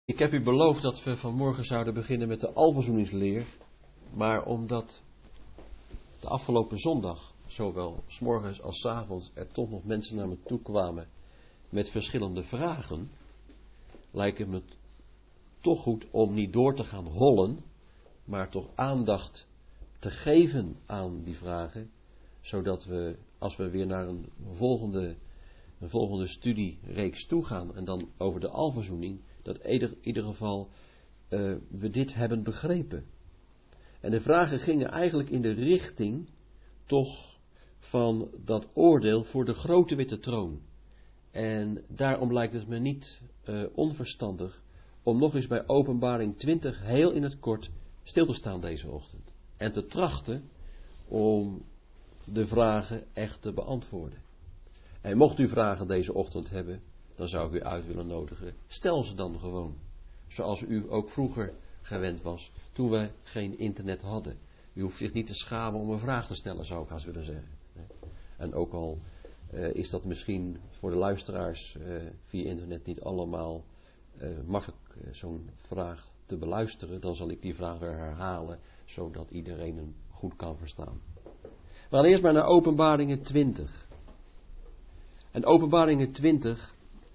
Ik heb u beloofd dat we vanmorgen zouden beginnen met de alverzoeningsleer. Maar omdat de afgelopen zondag, zowel 's morgens als 's avonds, er toch nog mensen naar me toe kwamen met verschillende vragen, lijkt het me toch goed om niet door te gaan hollen, maar toch aandacht te geven aan die vragen, zodat we, als we weer naar een volgende studiereeks toegaan en dan over de alverzoening, dat in ieder geval we dit hebben begrepen. En de vragen gingen eigenlijk in de richting toch van dat oordeel voor de grote witte troon. En daarom lijkt het me niet onverstandig om nog eens bij Openbaring 20 heel in het kort stil te staan deze ochtend. En te trachten om de vragen echt te beantwoorden. En mocht u vragen deze ochtend hebben, dan zou ik u uit willen nodigen. Stel ze dan gewoon. Zoals u ook vroeger gewend was, toen we geen internet hadden. U hoeft zich niet te schamen om een vraag te stellen, zou ik haast willen zeggen. En ook al is dat misschien voor de luisteraars via internet niet allemaal makkelijk zo'n vraag te beluisteren, dan zal ik die vraag weer herhalen, zodat iedereen hem goed kan verstaan. We gaan eerst maar naar Openbaringen 20. En Openbaringen 20,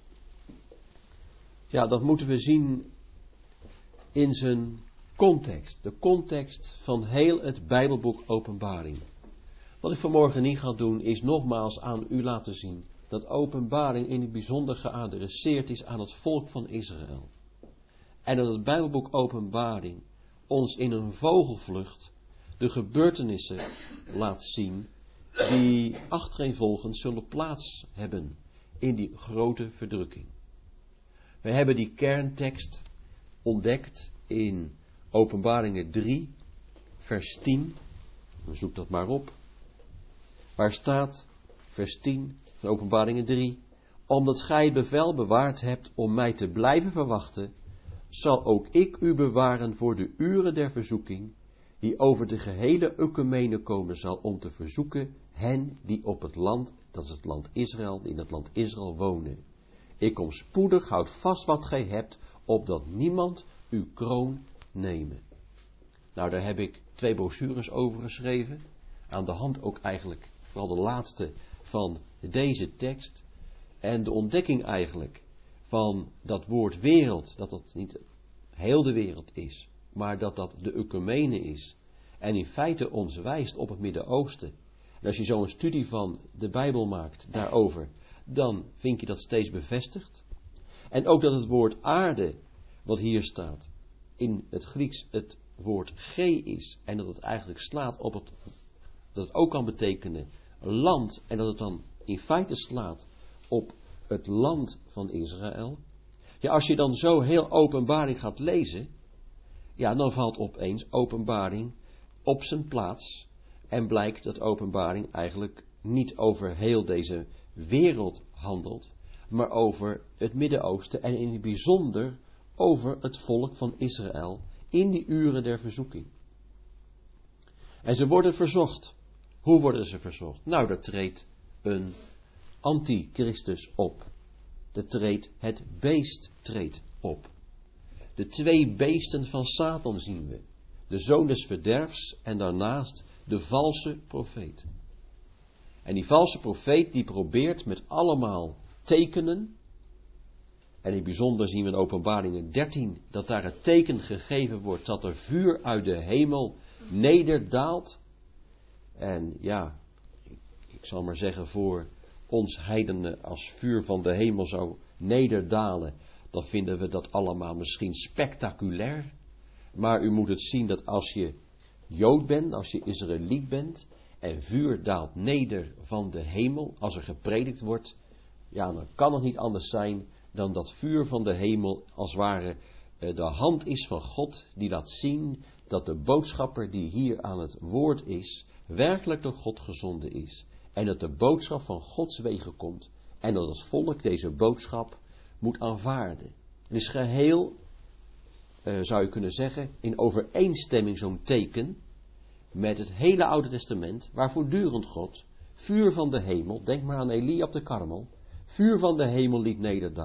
ja, dat moeten we zien in zijn context. De context van heel het Bijbelboek Openbaring. Wat ik vanmorgen niet ga doen, is nogmaals aan u laten zien dat Openbaring in het bijzonder geadresseerd is aan het volk van Israël. En dat het Bijbelboek Openbaring ons in een vogelvlucht de gebeurtenissen laat zien die achtereenvolgens zullen plaats hebben in die grote verdrukking. We hebben die kerntekst ontdekt in Openbaringen 3, vers 10. Zoek dat maar op. Waar staat, vers 10 van Openbaringen 3. Omdat gij het bevel bewaard hebt om mij te blijven verwachten, zal ook ik u bewaren voor de uren der verzoeking, die over de gehele Œkumene komen zal, om te verzoeken hen die op het land, dat is het land Israël, die in het land Israël wonen. Ik kom spoedig, houd vast wat gij hebt, opdat niemand uw kroon nemen. Nou, daar heb ik 2 brochures over geschreven. Aan de hand ook eigenlijk, vooral de laatste van deze tekst. En de ontdekking eigenlijk van dat woord wereld, dat dat niet heel de wereld is, maar dat dat de Œkumene is. En in feite ons wijst op het Midden-Oosten. En als je zo een studie van de Bijbel maakt daarover, dan vind je dat steeds bevestigd. En ook dat het woord aarde, wat hier staat, in het Grieks het woord ge is. En dat het eigenlijk slaat op het, dat het ook kan betekenen land. En dat het dan in feite slaat op het land van Israël. Ja, als je dan zo heel Openbaring gaat lezen, ja, dan valt opeens Openbaring op zijn plaats. En blijkt dat Openbaring eigenlijk niet over heel deze wereld handelt, maar over het Midden-Oosten en in het bijzonder over het volk van Israël in die uren der verzoeking. En ze worden verzocht. Hoe worden ze verzocht? Nou, er treedt een antichristus op. Het beest treedt op. De 2 beesten van Satan zien we. De zoon des verderfs en daarnaast de valse profeet. En die valse profeet die probeert met allemaal tekenen. En in het bijzonder zien we in Openbaringen 13 dat daar het teken gegeven wordt dat er vuur uit de hemel nederdaalt. En ja, ik zal maar zeggen, voor ons heidenen, als vuur van de hemel zou nederdalen, dan vinden we dat allemaal misschien spectaculair. Maar u moet het zien dat als je Jood bent, als je Israëliet bent, en vuur daalt neder van de hemel, als er gepredikt wordt, ja, dan kan het niet anders zijn dan dat vuur van de hemel als het ware de hand is van God, die laat zien dat de boodschapper die hier aan het woord is, werkelijk door God gezonden is. En dat de boodschap van Gods wegen komt, en dat het volk deze boodschap moet aanvaarden. Het is geheel, zou je kunnen zeggen, in overeenstemming zo'n teken met het hele Oude Testament, waar voortdurend God vuur van de hemel, denk maar aan Elia op de Karmel, vuur van de hemel liet nederdalen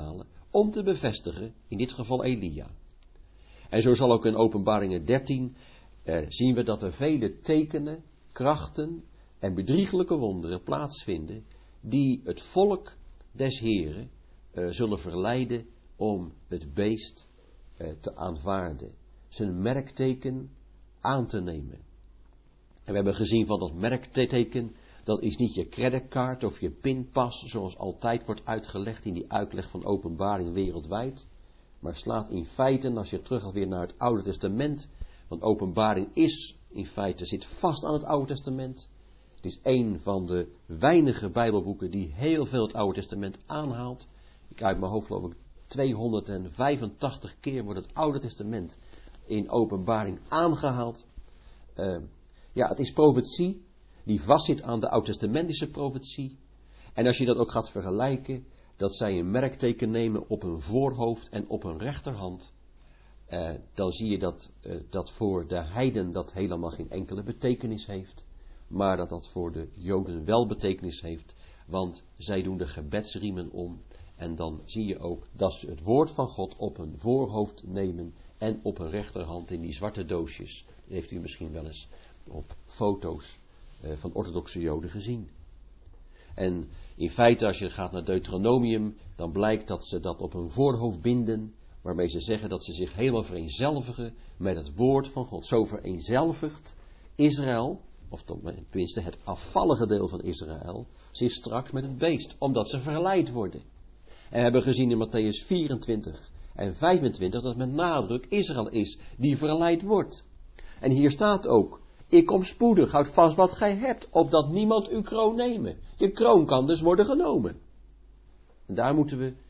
om te bevestigen, in dit geval Elia. En zo zal ook in Openbaringen 13 zien we dat er vele tekenen, krachten en bedrieglijke wonderen plaatsvinden die het volk des Heren zullen verleiden om het beest te aanvaarden, zijn merkteken aan te nemen. En we hebben gezien van dat merkteken, dat is niet je creditcard of je pinpas, zoals altijd wordt uitgelegd in die uitleg van Openbaring wereldwijd, maar slaat in feite, als je terug gaat weer naar het Oude Testament, want Openbaring in feite zit vast aan het Oude Testament. Het is een van de weinige Bijbelboeken die heel veel het Oude Testament aanhaalt. Ik uit mijn hoofd geloof ik 285 keer wordt het Oude Testament in Openbaring aangehaald. Het is profetie die vastzit aan de Oud-testamentische profetie. En als je dat ook gaat vergelijken, dat zij een merkteken nemen op hun voorhoofd en op hun rechterhand, dan zie je dat voor de heiden dat helemaal geen enkele betekenis heeft, maar dat dat voor de Joden wel betekenis heeft, want zij doen de gebedsriemen om. En dan zie je ook dat ze het woord van God op hun voorhoofd nemen en op hun rechterhand in die zwarte doosjes. Dat heeft u misschien wel eens op foto's van orthodoxe Joden gezien. En in feite, als je gaat naar Deuteronomium, dan blijkt dat ze dat op hun voorhoofd binden, waarmee ze zeggen dat ze zich helemaal vereenzelvigen met het woord van God. Zo vereenzelvigt Israël, of tenminste het afvallige deel van Israël, zich straks met het beest, omdat ze verleid worden. En we hebben gezien in Matthäus 24 en 25 dat met nadruk Israël is die verleid wordt. En hier staat ook: ik kom spoedig, houd vast wat gij hebt, opdat niemand uw kroon nemen. Je kroon kan dus worden genomen. En daar moeten we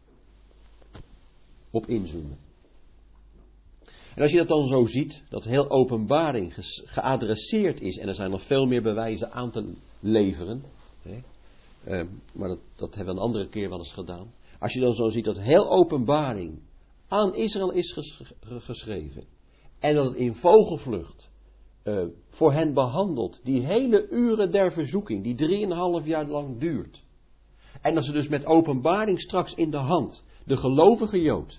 op inzoomen. En als je dat dan zo ziet, dat heel Openbaring geadresseerd is, en er zijn nog veel meer bewijzen aan te leveren, maar dat hebben we een andere keer wel eens gedaan. Als je dan zo ziet dat heel Openbaring aan Israël is geschreven, en dat het in vogelvlucht voor hen behandelt, die hele uren der verzoeking, die 3,5 jaar lang duurt. En dat ze dus met Openbaring straks in de hand, de gelovige Jood,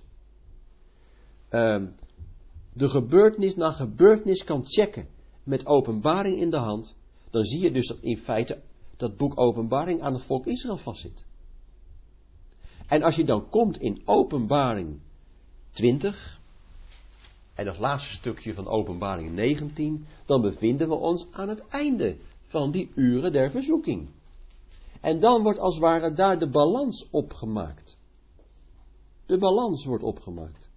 de gebeurtenis na gebeurtenis kan checken met Openbaring in de hand, dan zie je dus dat in feite dat boek Openbaring aan het volk Israël vastzit. En als je dan komt in Openbaring 20 en het laatste stukje van Openbaring 19, dan bevinden we ons aan het einde van die uren der verzoeking. En dan wordt als het ware daar de balans opgemaakt. De balans wordt opgemaakt.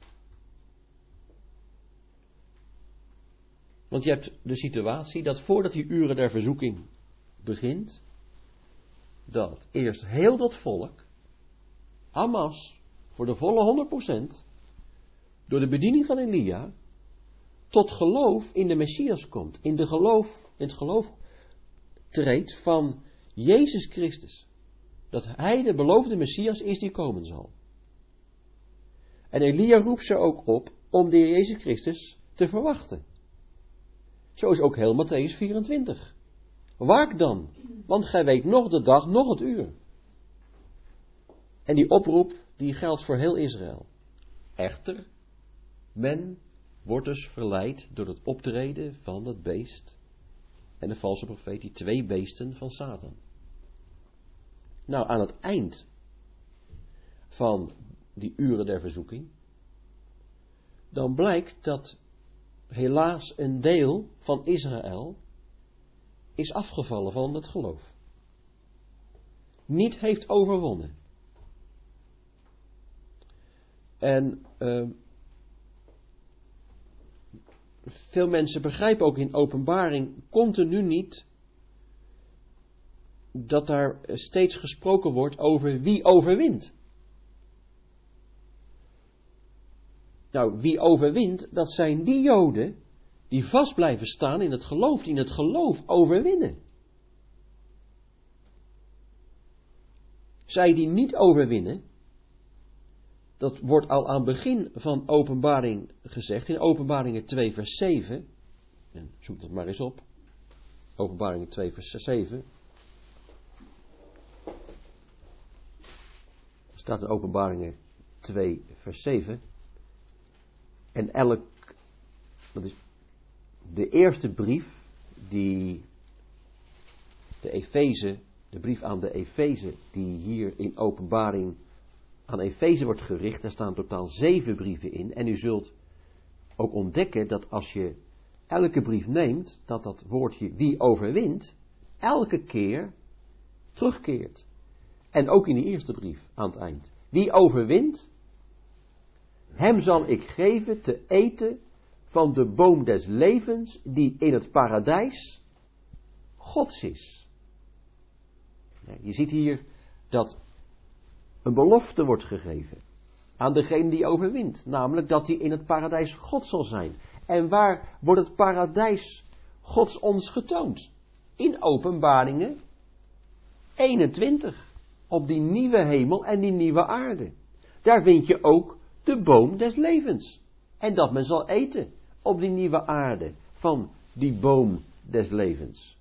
Want je hebt de situatie dat voordat die uren der verzoeking begint, dat eerst heel dat volk, Hamas, voor de volle 100%, door de bediening van Elia, tot geloof in de Messias komt. In het geloof treedt van Jezus Christus. Dat hij de beloofde Messias is die komen zal. En Elia roept ze ook op om de Heer Jezus Christus te verwachten. Zo is ook heel Matthäus 24. Waak dan, want gij weet nog de dag, nog het uur. En die oproep, die geldt voor heel Israël. Echter, men wordt dus verleid door het optreden van het beest en de valse profeet, die 2 beesten van Satan. Nou, aan het eind van die uren der verzoeking, dan blijkt dat helaas een deel van Israël is afgevallen van het geloof. Niet heeft overwonnen. En veel mensen begrijpen ook in Openbaring continu niet dat daar steeds gesproken wordt over wie overwint. Nou, wie overwint, dat zijn die Joden die vast blijven staan in het geloof, die in het geloof overwinnen. Zij die niet overwinnen, dat wordt al aan het begin van Openbaring gezegd, in Openbaringen 2 vers 7, en zoek dat maar eens op, Openbaringen 2 vers 7, er staat in Openbaringen 2 vers 7. En dat is de eerste brief die de brief aan de Efeze, die hier in Openbaring aan Efeze wordt gericht. Daar staan totaal 7 brieven in. En u zult ook ontdekken dat als je elke brief neemt, dat woordje wie overwint, elke keer terugkeert. En ook in de eerste brief aan het eind. Wie overwint, hem zal ik geven te eten van de boom des levens die in het paradijs Gods is. Je ziet hier dat een belofte wordt gegeven aan degene die overwint. Namelijk dat hij in het paradijs Gods zal zijn. En waar wordt het paradijs Gods ons getoond? In Openbaringen 21. Op die nieuwe hemel en die nieuwe aarde. Daar vind je ook de boom des levens. En dat men zal eten op die nieuwe aarde van die boom des levens.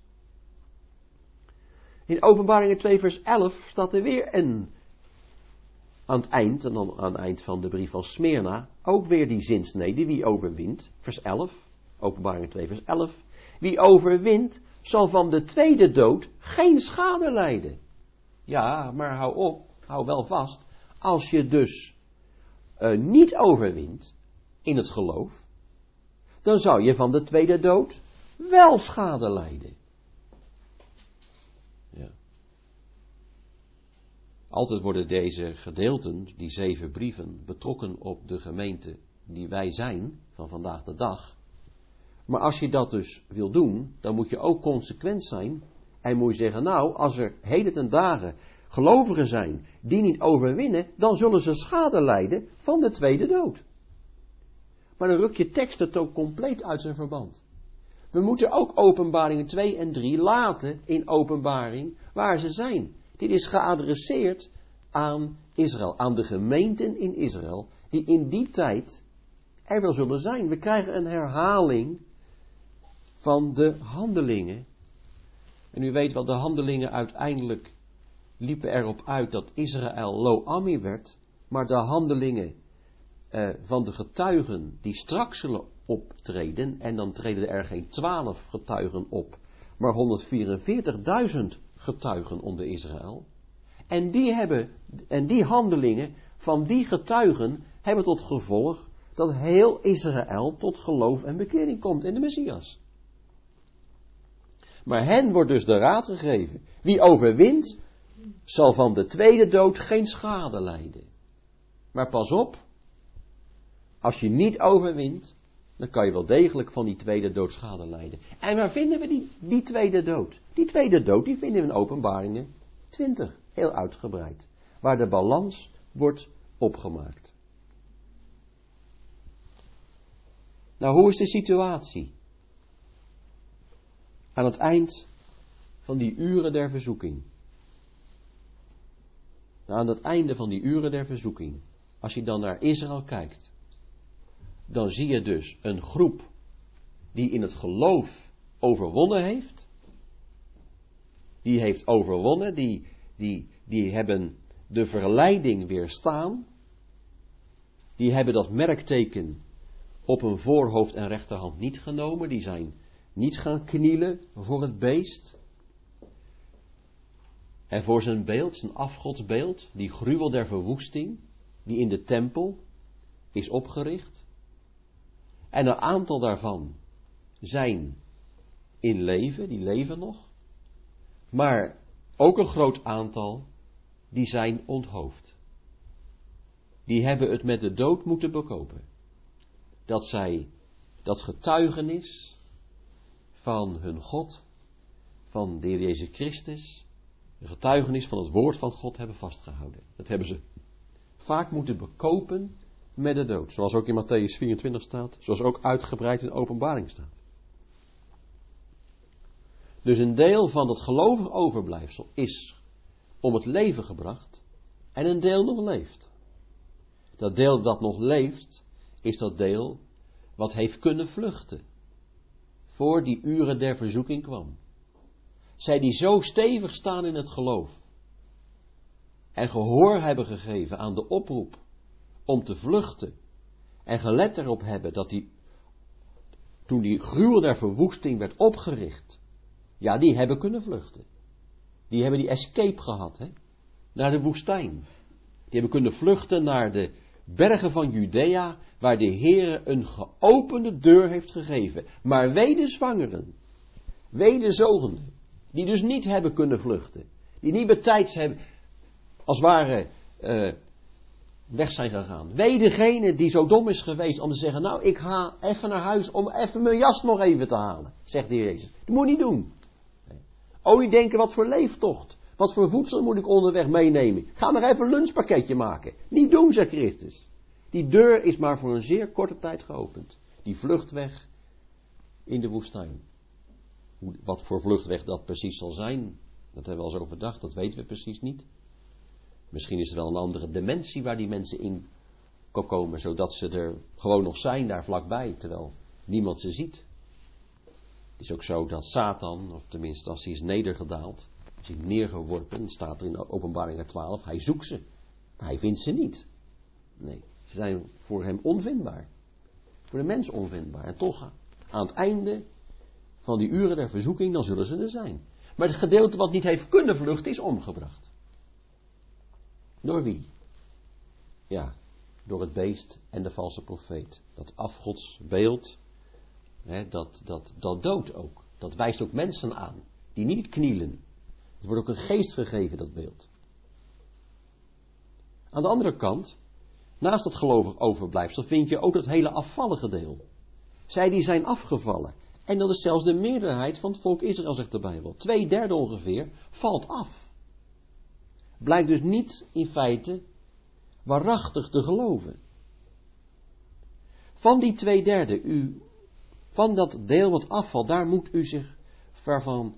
In Openbaringen 2 vers 11 staat er weer aan het eind, en dan aan het eind van de brief van Smyrna, ook weer die zinsnede, wie overwint, vers 11, Openbaringen 2 vers 11, wie overwint zal van de tweede dood geen schade lijden. Ja, maar hou wel vast, als je dus niet overwint in het geloof, dan zou je van de tweede dood wel schade lijden. Ja. Altijd worden deze gedeelten, die 7 brieven, betrokken op de gemeente die wij zijn, van vandaag de dag. Maar als je dat dus wil doen, dan moet je ook consequent zijn. En moet je zeggen, nou, als er heden ten dagen gelovigen zijn die niet overwinnen, dan zullen ze schade lijden van de tweede dood. Maar dan ruk je tekst het ook compleet uit zijn verband. We moeten ook Openbaringen 2 en 3 laten in Openbaring waar ze zijn. Dit is geadresseerd aan Israël, aan de gemeenten in Israël, die in die tijd er wel zullen zijn. We krijgen een herhaling van de handelingen. En u weet wel, de handelingen uiteindelijk liepen erop uit dat Israël Lo-Ammi werd, maar de handelingen van de getuigen die straks zullen optreden, en dan treden er geen 12 getuigen op, maar 144.000 getuigen onder Israël. En die handelingen van die getuigen hebben tot gevolg dat heel Israël tot geloof en bekering komt in de Messias. Maar hen wordt dus de raad gegeven. Wie overwint, zal van de tweede dood geen schade lijden. Maar pas op, als je niet overwint, dan kan je wel degelijk van die tweede dood schade lijden. En waar vinden we die tweede dood? Die tweede dood, die vinden we in Openbaringen 20, heel uitgebreid. Waar de balans wordt opgemaakt. Nou, hoe is de situatie? Aan het eind van die uren der verzoeking. Nou, aan het einde van die uren der verzoeking, als je dan naar Israël kijkt, dan zie je dus een groep die in het geloof overwonnen heeft. Die heeft overwonnen, die hebben de verleiding weerstaan. Die hebben dat merkteken op hun voorhoofd en rechterhand niet genomen. Die zijn niet gaan knielen voor het beest. En voor zijn beeld, zijn afgodsbeeld, die gruwel der verwoesting, die in de tempel is opgericht. En een aantal daarvan zijn in leven, die leven nog. Maar ook een groot aantal, die zijn onthoofd. Die hebben het met de dood moeten bekopen. Dat zij dat getuigenis van hun God, van de Heer Jezus Christus, de getuigenis van het woord van God hebben vastgehouden. Dat hebben ze vaak moeten bekopen met de dood. Zoals ook in Mattheüs 24 staat, zoals ook uitgebreid in Openbaring staat. Dus een deel van het gelovig overblijfsel is om het leven gebracht en een deel nog leeft. Dat deel dat nog leeft, is dat deel wat heeft kunnen vluchten voor die uren der verzoeking kwam. Zij die zo stevig staan in het geloof en gehoor hebben gegeven aan de oproep om te vluchten en gelet erop hebben dat toen die gruwel der verwoesting werd opgericht, ja, die hebben kunnen vluchten. Die hebben die escape gehad, hè, naar de woestijn. Die hebben kunnen vluchten naar de bergen van Judea, waar de Heere een geopende deur heeft gegeven. Maar wee de zwangeren, wee de zogenden, die dus niet hebben kunnen vluchten. Die niet betijds hebben, als het ware, weg zijn gegaan. Wee degene die zo dom is geweest om te zeggen, nou, ik ga even naar huis om even mijn jas nog even te halen, zegt de Heer Jezus. Dat moet je niet doen. Oh, je denkt, wat voor leeftocht, wat voor voedsel moet ik onderweg meenemen? Ga nog even een lunchpakketje maken. Niet doen, zegt Christus. Die deur is maar voor een zeer korte tijd geopend. Die vluchtweg in de woestijn. Wat voor vluchtweg dat precies zal zijn, dat hebben we al eens overdacht, dat weten we precies niet. Misschien is er wel een andere dimensie waar die mensen in komen, zodat ze er gewoon nog zijn daar vlakbij, terwijl niemand ze ziet. Het is ook zo dat Satan, of tenminste als hij is nedergedaald, is hij neergeworpen, staat er in Openbaring 12, hij zoekt ze, maar hij vindt ze niet. Nee, ze zijn voor hem onvindbaar. Voor de mens onvindbaar. En toch, aan het einde van die uren der verzoeking, dan zullen ze er zijn. Maar het gedeelte wat niet heeft kunnen vluchten, is omgebracht. Door wie? Ja, door het beest en de valse profeet. Dat afgodsbeeld, dat doodt ook. Dat wijst ook mensen aan, die niet knielen. Het wordt ook een geest gegeven, dat beeld. Aan de andere kant, naast dat gelovig overblijfsel, vind je ook dat hele afvallige deel. Zij die zijn afgevallen. En dat is zelfs de meerderheid van het volk Israël, zegt de Bijbel. 2/3 ongeveer valt af. Blijkt dus niet in feite waarachtig te geloven. Van die 2/3, van dat deel wat afvalt, daar moet u zich van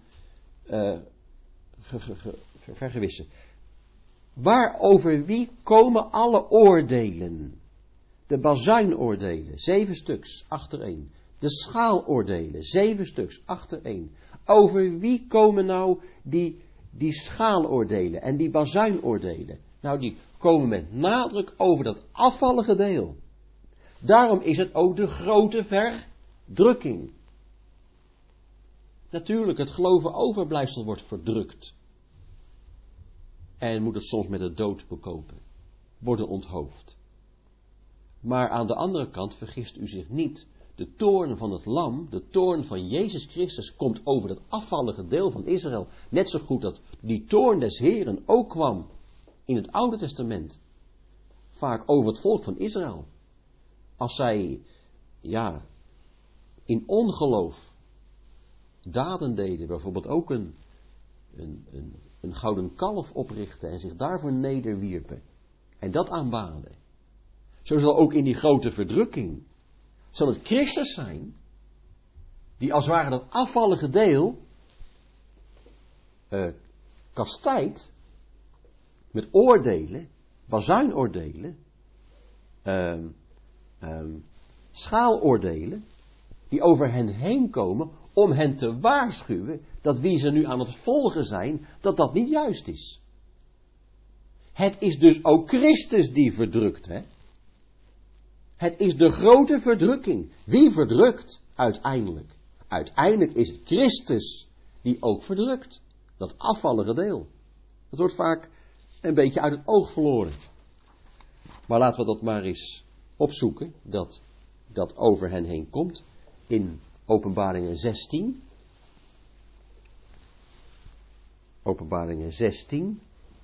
vergewissen. Waarover wie komen alle oordelen? De bazuinoordelen, 7 stuks, achtereen. De schaaloordelen, 7 stuks, achtereen. Over wie komen nou die schaaloordelen en die bazuinoordelen? Nou, die komen met nadruk over dat afvallige deel. Daarom is het ook de grote verdrukking. Natuurlijk, het geloven overblijfsel wordt verdrukt. En moet het soms met de dood bekopen. Worden onthoofd. Maar aan de andere kant vergist u zich niet. De toorn van het lam, de toorn van Jezus Christus, komt over het afvallige deel van Israël. Net zo goed dat die toorn des Heeren ook kwam in het Oude Testament. Vaak over het volk van Israël. Als zij, in ongeloof daden deden, bijvoorbeeld ook een gouden kalf oprichten en zich daarvoor nederwierpen. En dat aanbaden. Zo zal ook in die grote verdrukking, zal het Christus zijn, die als het ware dat afvallige deel kastijdt met oordelen, bazuinoordelen, schaaloordelen, die over hen heen komen om hen te waarschuwen dat wie ze nu aan het volgen zijn, dat niet juist is. Het is dus ook Christus die verdrukt, hè? Het is de grote verdrukking. Wie verdrukt? Uiteindelijk. Uiteindelijk is het Christus die ook verdrukt. Dat afvallige deel. Dat wordt vaak een beetje uit het oog verloren. Maar laten we dat maar eens opzoeken, dat over hen heen komt. In Openbaringen 16. Openbaringen 16.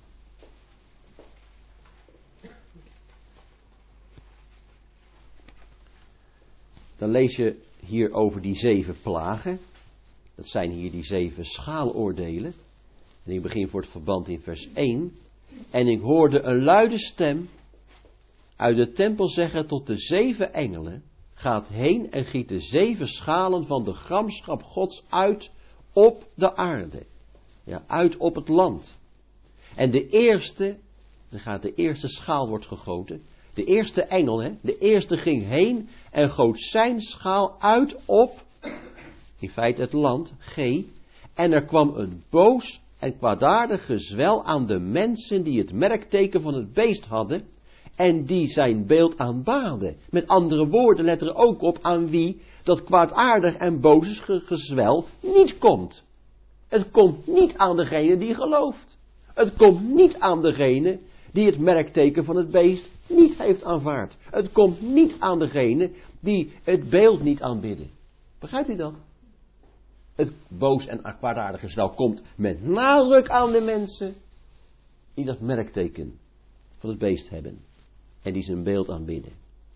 Dan lees je hier over die 7 plagen. Dat zijn hier die 7 schaaloordelen. En ik begin voor het verband in vers 1. En ik hoorde een luide stem uit de tempel zeggen tot de 7 engelen: gaat heen en giet de 7 schalen van de gramschap Gods uit op de aarde. Ja, uit op het land. En de eerste schaal wordt gegoten. De eerste engel, de eerste ging heen en goot zijn schaal uit op, in feite het land, G. En er kwam een boos en kwaadaardig gezwel aan de mensen die het merkteken van het beest hadden en die zijn beeld aanbaden. Met andere woorden, let er ook op aan wie dat kwaadaardig en boos gezwel niet komt. Het komt niet aan degene die gelooft. Het komt niet aan degene die het merkteken van het beest niet heeft aanvaard. Het komt niet aan degene die het beeld niet aanbidden. Begrijpt u dat? Het boos en kwaadaardige gezwel komt met nadruk aan de mensen die dat merkteken van het beest hebben. En die zijn beeld aanbidden.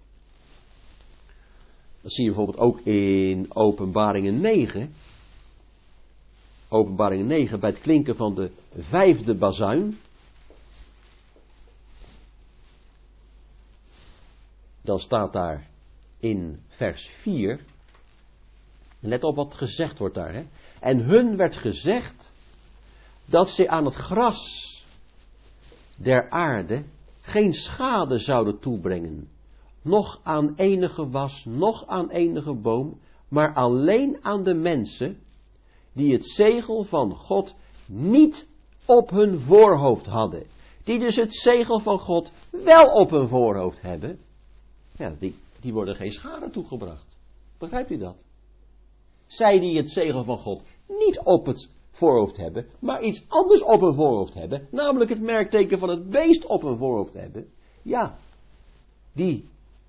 Dat zie je bijvoorbeeld ook in Openbaringen 9. Openbaringen 9 bij het klinken van de 5e bazuin. Dan staat daar in vers 4. Let op wat gezegd wordt daar. Hè? En hun werd gezegd dat ze aan het gras der aarde geen schade zouden toebrengen. Noch aan enige was, noch aan enige boom, maar alleen aan de mensen die het zegel van God niet op hun voorhoofd hadden. Die dus het zegel van God wel op hun voorhoofd hebben. Ja, die worden geen schade toegebracht. Begrijpt u dat? Zij die het zegel van God niet op het voorhoofd hebben, maar iets anders op hun voorhoofd hebben, namelijk het merkteken van het beest op hun voorhoofd hebben, ja, die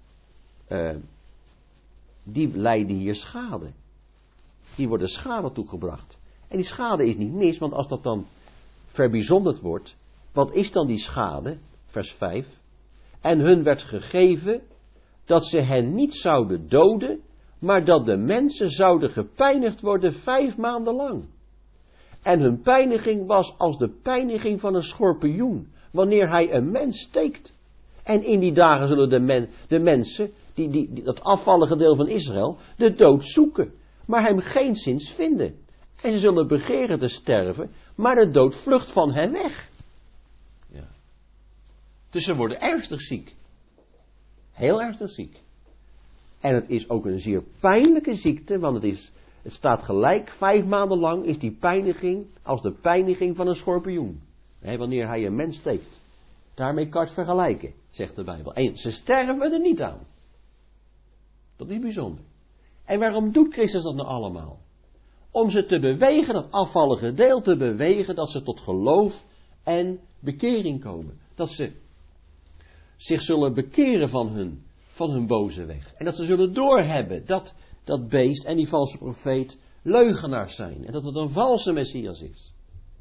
lijden hier schade. Die worden schade toegebracht. En die schade is niet mis, want als dat dan verbijzonderd wordt, wat is dan die schade? Vers 5. En hun werd gegeven dat ze hen niet zouden doden, maar dat de mensen zouden gepijnigd worden 5 maanden lang. En hun pijniging was als de pijniging van een schorpioen, wanneer hij een mens steekt. En in die dagen zullen de mensen, dat afvallige deel van Israël, de dood zoeken, maar hem geenszins vinden. En ze zullen begeren te sterven, maar de dood vlucht van hen weg. Ja. Dus ze worden ernstig ziek. Heel ernstig ziek. En het is ook een zeer pijnlijke ziekte, want het staat gelijk, 5 maanden lang is die pijniging als de pijniging van een schorpioen. Wanneer hij een mens steekt. Daarmee kan je het vergelijken, zegt de Bijbel. En ze sterven er niet aan. Dat is bijzonder. En waarom doet Christus dat nou allemaal? Om ze te bewegen, dat afvallige deel te bewegen, dat ze tot geloof en bekering komen. Dat ze zich zullen bekeren van hun boze weg. En dat ze zullen doorhebben dat beest en die valse profeet leugenaars zijn. En dat het een valse Messias is.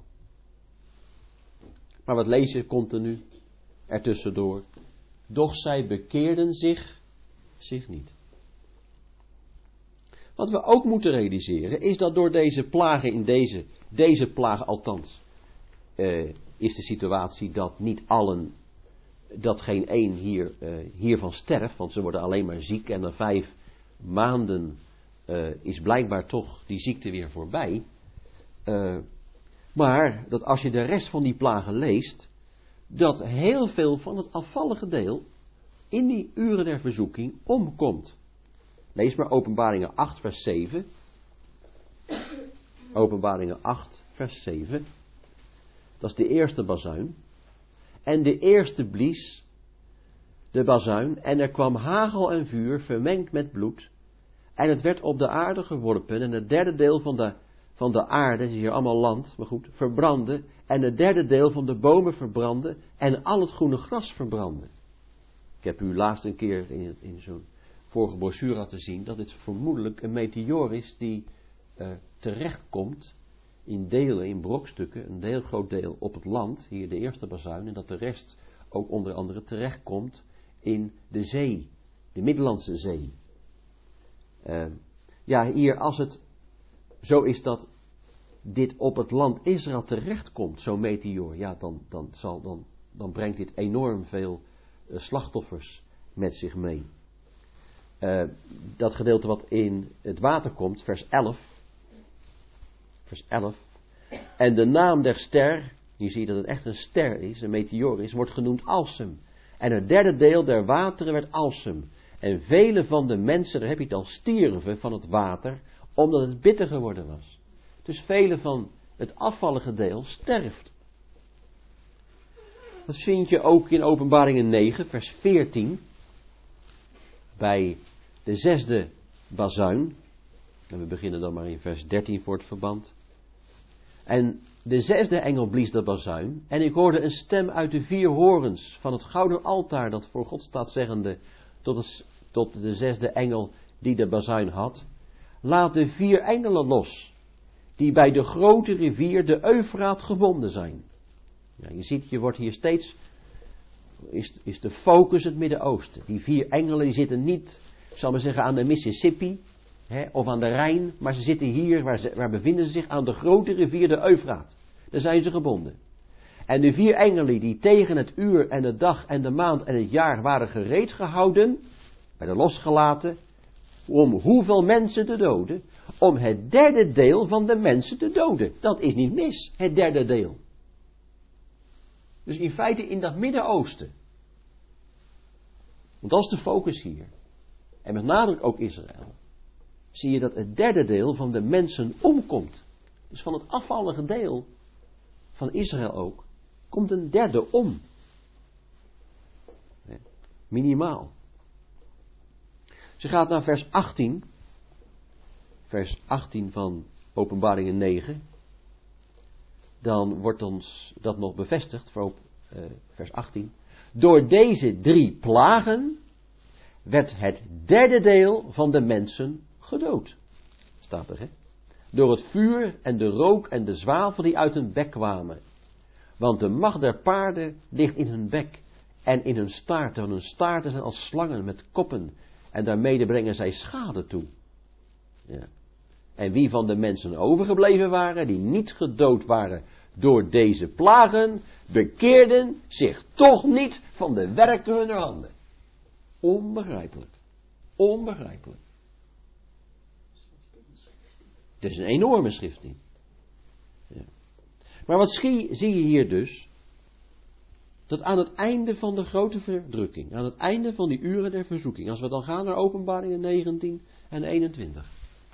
Maar wat lees je continu ertussendoor? Doch zij bekeerden zich niet. Wat we ook moeten realiseren is dat door deze plagen, in deze plagen althans, is de situatie dat niet allen, dat geen één hiervan sterft, want ze worden alleen maar ziek en na 5 maanden is blijkbaar toch die ziekte weer voorbij. Maar dat als je de rest van die plagen leest, dat heel veel van het afvallige deel in die uren der verzoeking omkomt. Lees maar Openbaringen 8 vers 7. Openbaringen 8 vers 7. Dat is de eerste bazuin. En de eerste blies de bazuin en er kwam hagel en vuur vermengd met bloed. En het werd op de aarde geworpen en het derde deel van de aarde, het is hier allemaal land, maar goed, verbrandde. En het derde deel van de bomen verbrandde en al het groene gras verbrandde. Ik heb u laatst een keer in zo'n vorige brochure laten zien dat dit vermoedelijk een meteoor is die terechtkomt in delen, in brokstukken, een heel groot deel op het land, hier de eerste bazuin, en dat de rest ook onder andere terechtkomt in de zee, de Middellandse Zee. Hier als het zo is dat dit op het land Israël terechtkomt, zo'n meteoor, ja, dan brengt dit enorm veel slachtoffers met zich mee. Dat gedeelte wat in het water komt, vers 11. Vers 11. En de naam der ster, hier zie je dat het echt een ster is, een meteoor is, wordt genoemd Alsem. En het derde deel der wateren werd Alsem. En vele van de mensen, daar heb je het al, stierven van het water, omdat het bitter geworden was. Dus vele van het afvallige deel sterft. Dat vind je ook in Openbaringen 9, vers 14. Bij de 6e bazuin. En we beginnen dan maar in vers 13 voor het verband. En de 6e engel blies de bazuin. En ik hoorde een stem uit de 4 horens van het gouden altaar dat voor God staat zeggende tot de 6e engel die de bazuin had. Laat de 4 engelen los, die bij de grote rivier de Eufraat gebonden zijn. Ja, je ziet, je wordt hier steeds, is de focus het Midden-Oosten. Die 4 engelen die zitten niet, ik zal maar zeggen, aan de Mississippi of aan de Rijn, maar ze zitten hier, waar bevinden ze zich? Aan de grote rivier de Eufraat. Daar zijn ze gebonden. En de 4 engelen die tegen het uur en de dag en de maand en het jaar waren gereed gehouden, werden losgelaten, om hoeveel mensen te doden? Om het 3e deel van de mensen te doden. Dat is niet mis, het 3e deel. Dus in feite in dat Midden-Oosten. Want dat is de focus hier. En met nadruk ook Israël. Zie je dat het 3e deel van de mensen omkomt. Dus van het afvallige deel van Israël ook, komt een 1/3 om. Minimaal. Ze gaat naar vers 18. Vers 18 van Openbaringen 9. Dan wordt ons dat nog bevestigd, voor vers 18. Door deze 3 plagen werd het 3e deel van de mensen gedood. Staat er, hè? Door het vuur en de rook en de zwavel die uit hun bek kwamen. Want de macht der paarden ligt in hun bek en in hun staarten. Want hun staarten zijn als slangen met koppen. En daarmee brengen zij schade toe. Ja. En wie van de mensen overgebleven waren, die niet gedood waren door deze plagen, bekeerden zich toch niet van de werken hunner handen. Onbegrijpelijk. Onbegrijpelijk. Het is een enorme schrifting. Ja. Maar wat zie je hier dus? Dat aan het einde van de grote verdrukking, aan het einde van die uren der verzoeking, als we dan gaan naar Openbaringen 19 en 21.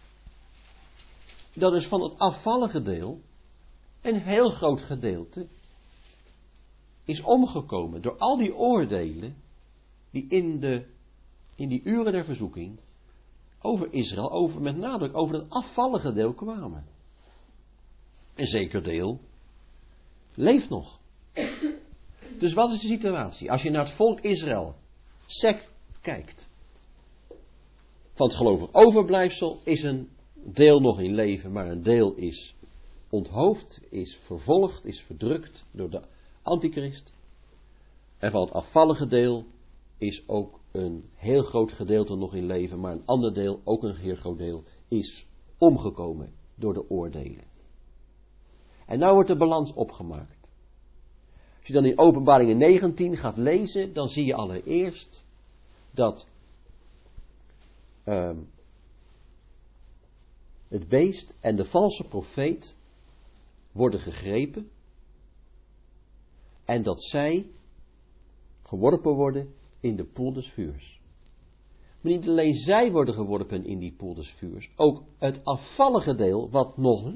Dat is van het afvallige deel, een heel groot gedeelte, is omgekomen door al die oordelen die in die uren der verzoeking over Israël, met nadruk over het afvallige deel kwamen. Een zeker deel leeft nog. Dus wat is de situatie? Als je naar het volk Israël kijkt. Van het gelovig overblijfsel is een deel nog in leven, maar een deel is onthoofd, is vervolgd, is verdrukt door de antichrist. En van het afvallige deel is ook een heel groot gedeelte nog in leven, maar een ander deel, ook een heel groot deel, is omgekomen door de oordelen. En nou wordt de balans opgemaakt. Als je dan in Openbaringen 19 gaat lezen, dan zie je allereerst dat het beest en de valse profeet worden gegrepen en dat zij geworpen worden in de poel des vuurs. Maar niet alleen zij worden geworpen in die poel des vuurs, ook het afvallige deel wat nog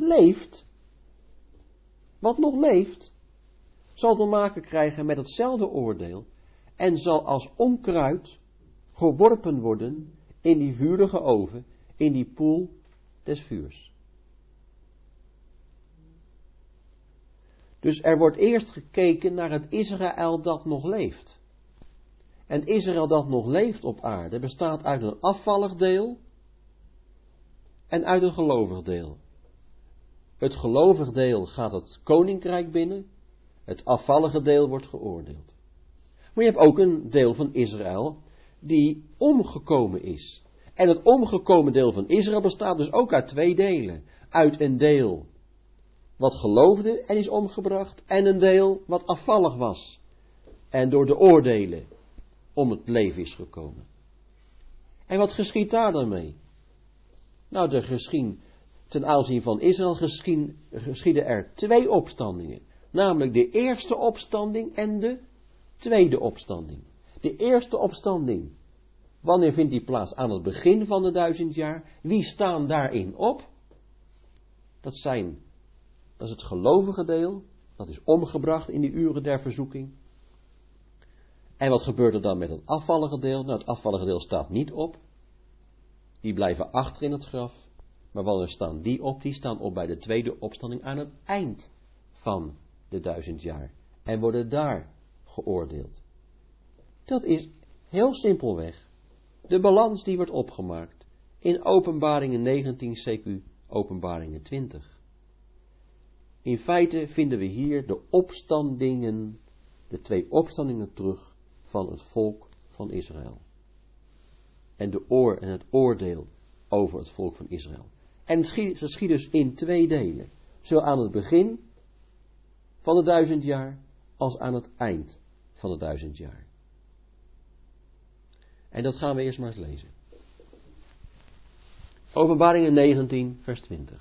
leeft, zal te maken krijgen met hetzelfde oordeel en zal als onkruid geworpen worden in die vurige oven, in die poel des vuurs. Dus er wordt eerst gekeken naar het Israël dat nog leeft. En Israël dat nog leeft op aarde bestaat uit een afvallig deel en uit een gelovig deel. Het gelovig deel gaat het koninkrijk binnen, het afvallige deel wordt geoordeeld. Maar je hebt ook een deel van Israël die omgekomen is. En het omgekomen deel van Israël bestaat dus ook uit 2 delen. Uit een deel wat geloofde en is omgebracht, en een deel wat afvallig was en door de oordelen om het leven is gekomen. En wat geschiet daar dan mee? Nou, ten aanzien van Israël geschieden er 2 opstandingen. Namelijk de eerste opstanding en de tweede opstanding. De eerste opstanding, wanneer vindt die plaats? Aan het begin van de 1000 jaar. Wie staan daarin op? Dat is het gelovige deel, dat is omgebracht in die uren der verzoeking. En wat gebeurt er dan met het afvallige deel? Nou, het afvallige deel staat niet op. Die blijven achter in het graf. Maar wanneer staan die op? Die staan op bij de tweede opstanding aan het eind van de 1000 jaar. En worden daar geoordeeld. Dat is heel simpelweg de balans die wordt opgemaakt in Openbaringen 19 CQ Openbaringen 20. In feite vinden we hier de opstandingen, de 2 opstandingen terug van het volk van Israël. En het oordeel over het volk van Israël. En het geschiet dus in 2 delen. Zowel aan het begin van de 1000 jaar als aan het eind van de 1000 jaar. En dat gaan we eerst maar eens lezen. Openbaringen 19 vers 20.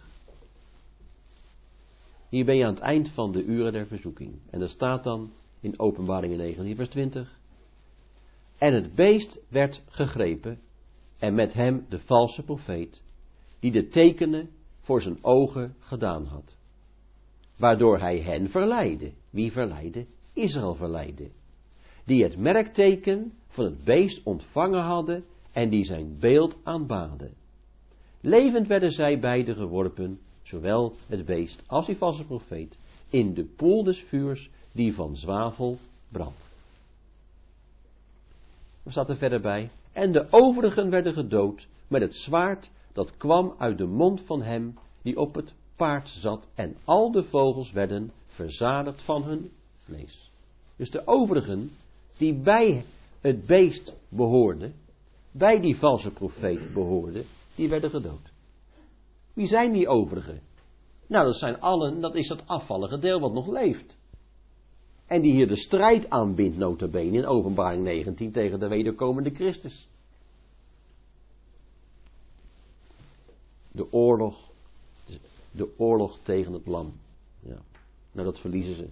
Hier ben je aan het eind van de uren der verzoeking. En er staat dan in Openbaringen 19 vers 20. En het beest werd gegrepen en met hem de valse profeet, die de tekenen voor zijn ogen gedaan had. Waardoor hij hen verleidde. Wie verleidde? Israël verleidde. Die het merkteken van het beest ontvangen hadden en die zijn beeld aanbaden. Levend werden zij beide geworpen, zowel het beest als die valse profeet, in de poel des vuurs die van zwavel brandt. Er staat er verder bij. En de overigen werden gedood met het zwaard dat kwam uit de mond van hem die op het paard zat, en al de vogels werden verzadigd van hun vlees. Dus de overigen die bij het beest behoorden, bij die valse profeet behoorden, die werden gedood. Wie zijn die overigen? Nou, dat zijn allen, dat is dat afvallige deel wat nog leeft. En die hier de strijd aanbindt, nota bene, in Openbaring 19 tegen de wederkomende Christus. De oorlog tegen het lam. Ja. Nou, dat verliezen ze.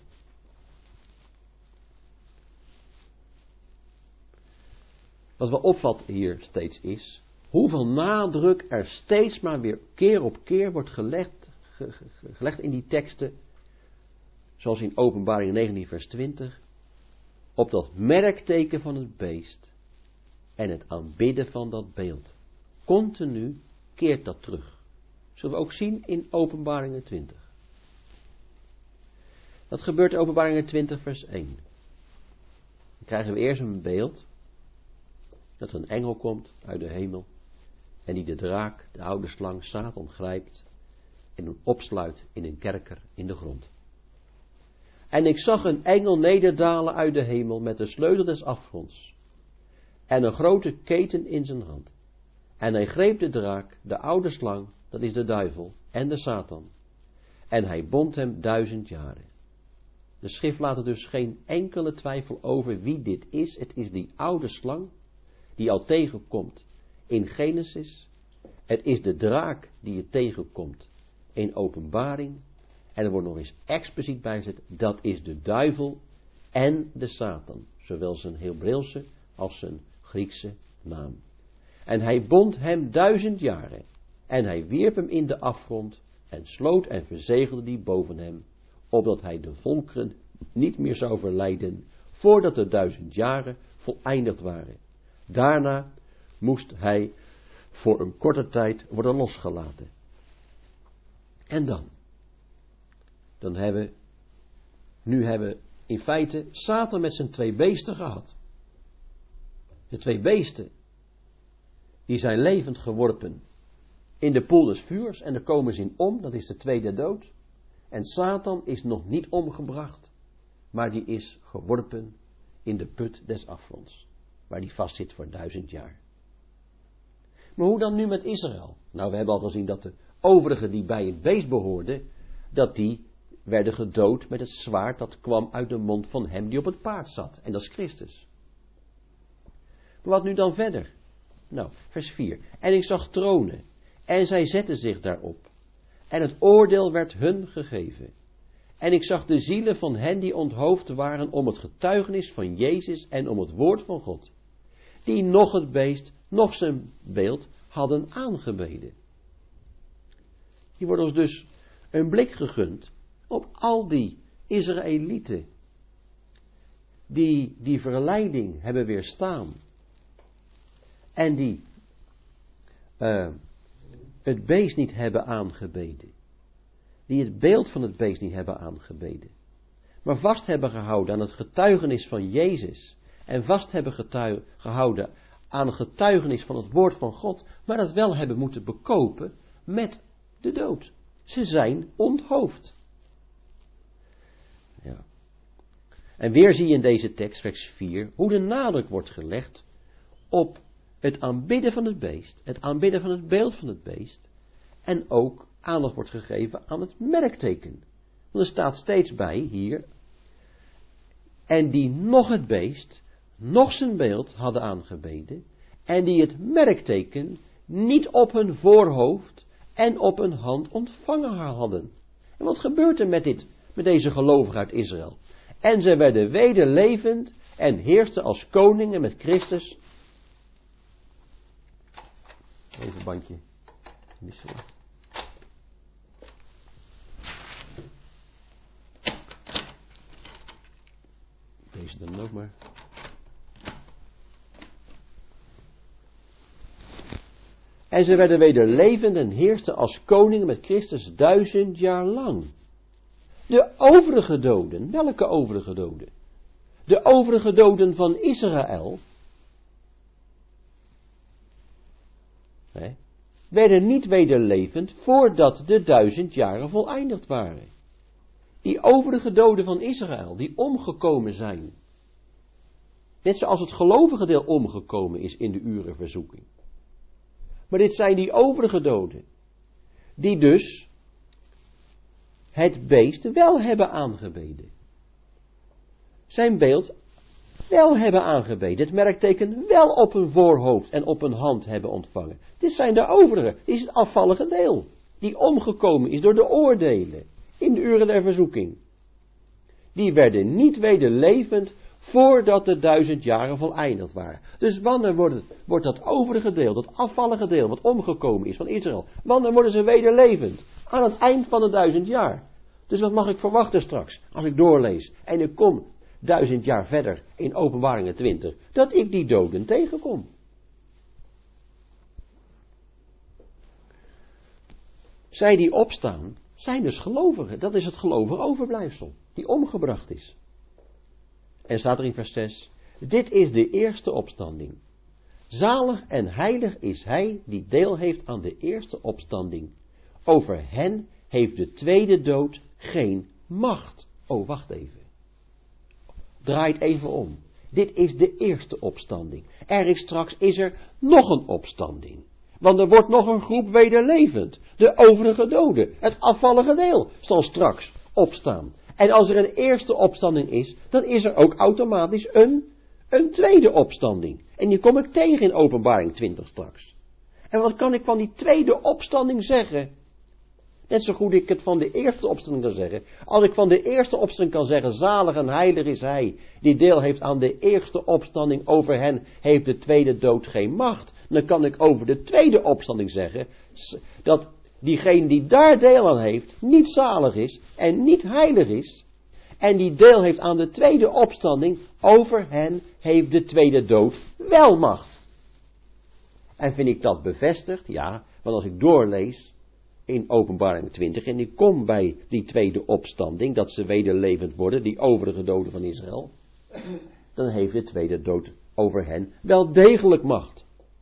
Wat wel opvalt hier steeds is, hoeveel nadruk er steeds maar weer keer op keer wordt gelegd in die teksten, zoals in Openbaring 19 vers 20, op dat merkteken van het beest en het aanbidden van dat beeld. Continu keert dat terug. Zullen we ook zien in Openbaringen 20. Dat gebeurt in Openbaringen 20 vers 1. Dan krijgen we eerst een beeld, dat er een engel komt uit de hemel, en die de draak, de oude slang, Satan grijpt, en hem opsluit in een kerker in de grond. En ik zag een engel nederdalen uit de hemel met de sleutel des afgronds, en een grote keten in zijn hand. En hij greep de draak, de oude slang, dat is de duivel, en de Satan, en hij bond hem 1000 jaren. De schrift laat er dus geen enkele twijfel over wie dit is. Het is die oude slang, die al tegenkomt in Genesis. Het is de draak die je tegenkomt in Openbaring. En er wordt nog eens expliciet bijgezet, dat is de duivel en de Satan. Zowel zijn Hebreeuwse als zijn Griekse naam. En hij bond hem 1000 jaren. En hij wierp hem in de afgrond en sloot en verzegelde die boven hem, opdat hij de volkeren niet meer zou verleiden, voordat de 1000 jaren voleindigd waren. Daarna moest hij voor een korte tijd worden losgelaten. En dan hebben we in feite Satan met zijn 2 beesten gehad. De 2 beesten, die zijn levend geworpen in de poel des vuurs, en daar komen ze in om, dat is de tweede dood. En Satan is nog niet omgebracht, maar die is geworpen in de put des afgronds, waar die vast zit voor 1000 jaar. Maar hoe dan nu met Israël? Nou, we hebben al gezien dat de overigen die bij het beest behoorden, dat die werden gedood met het zwaard dat kwam uit de mond van hem die op het paard zat. En dat is Christus. Maar wat nu dan verder? Nou, vers 4. En ik zag tronen, en zij zetten zich daarop. En het oordeel werd hun gegeven. En ik zag de zielen van hen die onthoofd waren om het getuigenis van Jezus en om het woord van God. Die nog het beest, nog zijn beeld hadden aangebeden. Hier wordt ons dus een blik gegund op al die Israëlieten. die verleiding hebben weerstaan. En die het beest niet hebben aangebeden. Die het beeld van het beest niet hebben aangebeden. Maar vast hebben gehouden aan het getuigenis van Jezus. En vast hebben gehouden aan het getuigenis van het woord van God. Maar dat wel hebben moeten bekopen met de dood. Ze zijn onthoofd. Ja. En weer zie je in deze tekst, vers 4, hoe de nadruk wordt gelegd op het aanbidden van het beest. Het aanbidden van het beeld van het beest. En ook aandacht wordt gegeven aan het merkteken. Want er staat steeds bij hier. En die nog het beest, nog zijn beeld hadden aangebeden. En die het merkteken niet op hun voorhoofd en op hun hand ontvangen hadden. En wat gebeurt er met deze gelovigen uit Israël? En zij werden weder levend en heersten als koningen met Christus. Even een bandje wisselen. Deze dan ook maar. En ze werden weder levend en heersten als koningen met Christus 1000 jaar lang. De overige doden, welke overige doden? De overige doden van Israël, werden niet weder levend voordat de 1000 jaren voleindigd waren. Die overige doden van Israël, die omgekomen zijn. Net zoals het gelovige deel omgekomen is in de urenverzoeking. Maar dit zijn die overige doden, die dus het beest wel hebben aangebeden. Zijn beeld wel hebben aangebeden. Het merkteken wel op hun voorhoofd en op hun hand hebben ontvangen. Dit zijn de overigen. Dit is het afvallige deel. Die omgekomen is door de oordelen. In de uren der verzoeking. Die werden niet weder levend voordat de 1000 jaren voleindigd waren. Dus wanneer wordt dat overige deel, dat afvallige deel wat omgekomen is van Israël, wanneer worden ze weder levend? Aan het eind van de 1000 jaar. Dus wat mag ik verwachten straks, als ik doorlees en ik kom 1000 jaar verder in Openbaringen 20, dat ik die doden tegenkom. Zij die opstaan, zijn dus gelovigen. Dat is het gelovige overblijfsel, die omgebracht is. En staat er in vers 6, dit is de eerste opstanding. Zalig en heilig is hij die deel heeft aan de eerste opstanding. Over hen heeft de tweede dood geen macht. Oh, wacht even. Draai het even om. Dit is de eerste opstanding. Straks is er nog een opstanding. Want er wordt nog een groep wederlevend. De overige doden. Het afvallige deel zal straks opstaan. En als er een eerste opstanding is, dan is er ook automatisch een tweede opstanding. En die kom ik tegen in Openbaring 20 straks. En wat kan ik van die tweede opstanding zeggen? Net zo goed ik het van de eerste opstanding kan zeggen. Als ik van de eerste opstanding kan zeggen, zalig en heilig is hij, die deel heeft aan de eerste opstanding, over hen heeft de tweede dood geen macht. Dan kan ik over de tweede opstanding zeggen, dat diegene die daar deel aan heeft, niet zalig is en niet heilig is. En die deel heeft aan de tweede opstanding, over hen heeft de tweede dood wel macht. En vind ik dat bevestigd? Ja, want als ik doorlees in Openbaring 20 en ik kom bij die tweede opstanding, dat ze wederlevend worden, die overige doden van Israël, dan heeft de tweede dood over hen wel degelijk macht.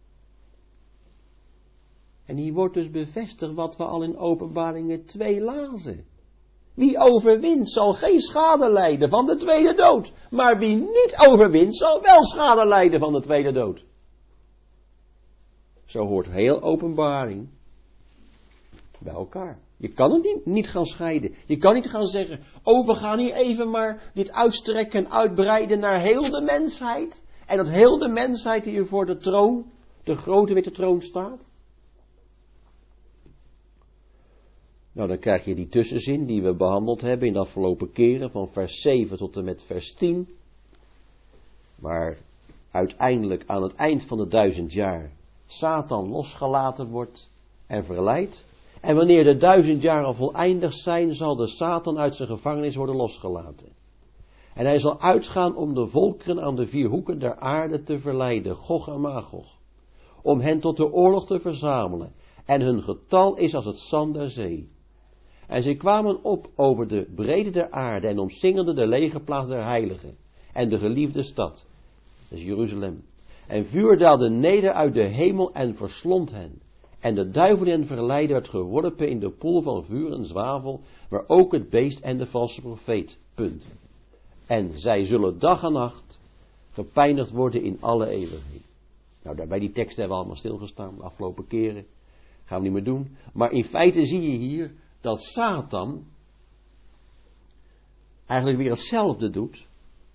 En hier wordt dus bevestigd wat we al in Openbaringen 2 lazen. Wie overwint zal geen schade lijden van de tweede dood. Maar wie niet overwint zal wel schade lijden van de tweede dood. Zo hoort heel Openbaring bij elkaar. Je kan het niet gaan scheiden. Je kan niet gaan zeggen, we gaan hier even maar dit uitstrekken en uitbreiden naar heel de mensheid. En dat heel de mensheid hier voor de troon, de grote witte troon staat. Nou, dan krijg je die tussenzin die we behandeld hebben in de afgelopen keren, van vers 7 tot en met vers 10. Maar uiteindelijk aan het eind van de 1000 jaar Satan losgelaten wordt en verleid. En wanneer de 1000 jaar al voleindigd zijn, zal de Satan uit zijn gevangenis worden losgelaten. En hij zal uitgaan om de volkeren aan de 4 hoeken der aarde te verleiden, Gog en Magog, om hen tot de oorlog te verzamelen. En hun getal is als het zand der zee. En zij kwamen op over de breedte der aarde en omsingelden de legerplaats der heiligen en de geliefde stad, dat is Jeruzalem. En vuur daalde neder uit de hemel en verslond hen. En de duivel die hen verleidde werd geworpen in de poel van vuur en zwavel, waar ook het beest en de valse profeet. Punt. En zij zullen dag en nacht gepijnigd worden in alle eeuwigheid. Nou, bij die tekst hebben we allemaal stilgestaan de afgelopen keren. Gaan we niet meer doen. Maar in feite zie je hier dat Satan eigenlijk weer hetzelfde doet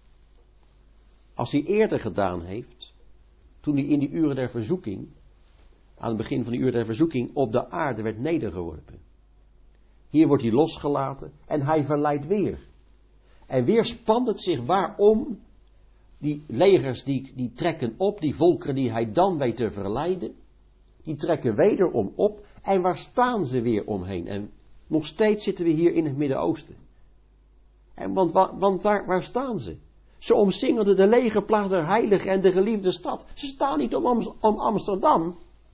als hij eerder gedaan heeft, toen hij in die uren der verzoeking, aan het begin van die uren der verzoeking, op de aarde werd nedergeworpen. Hier wordt hij losgelaten en hij verleidt weer. En weer spant het zich waarom die legers die trekken op, die volkeren die hij dan weet te verleiden, die trekken wederom op. En waar staan ze weer omheen? En nog steeds zitten we hier in het Midden-Oosten. En want waar staan ze? Ze omsingelden de legerplaats der heilige en de geliefde stad. Ze staan niet om Amsterdam.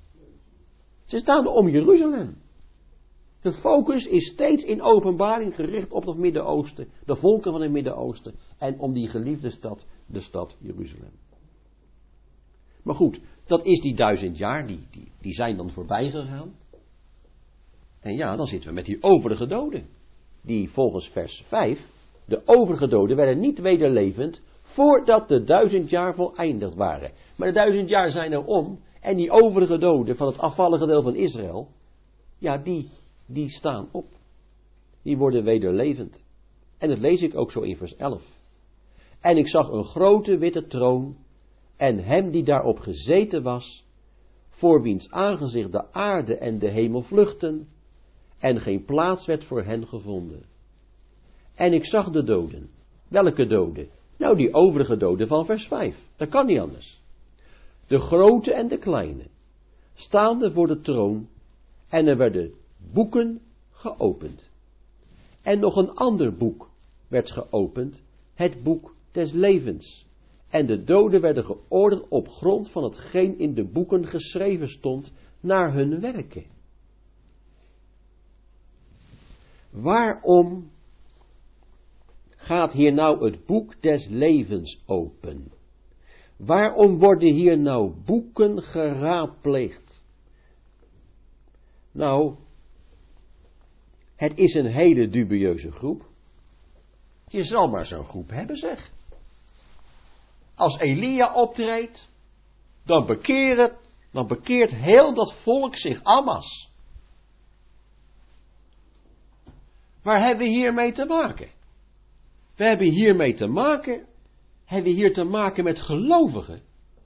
Ze staan om Jeruzalem. De focus is steeds in openbaring gericht op het Midden-Oosten. De volken van het Midden-Oosten. En om die geliefde stad, de stad Jeruzalem. Maar goed, dat is die 1000 jaar, die zijn dan voorbij gegaan. En ja, dan zitten we met die overige doden. Die volgens vers 5, de overige doden werden niet wederlevend voordat de 1000 jaar voleindigd waren. Maar de 1000 jaar zijn er om en die overige doden van het afvallige deel van Israël, ja, die staan op. Die worden wederlevend. En dat lees ik ook zo in vers 11. En ik zag een grote witte troon en hem die daarop gezeten was, voor wiens aangezicht de aarde en de hemel vluchtten, en geen plaats werd voor hen gevonden. En ik zag de doden. Welke doden? Nou, die overige doden van vers 5. Dat kan niet anders. De grote en de kleine, staande voor de troon, en er werden boeken geopend. En nog een ander boek werd geopend, het boek des levens. En de doden werden geoordeeld op grond van hetgeen in de boeken geschreven stond, naar hun werken. Waarom gaat hier nou het boek des levens open? Waarom worden hier nou boeken geraadpleegd? Nou, het is een hele dubieuze groep. Je zal maar zo'n groep hebben, zeg. Als Elia optreedt, dan bekeert heel dat volk zich Amas. Waar hebben we hiermee te maken? We hebben hier te maken met gelovigen.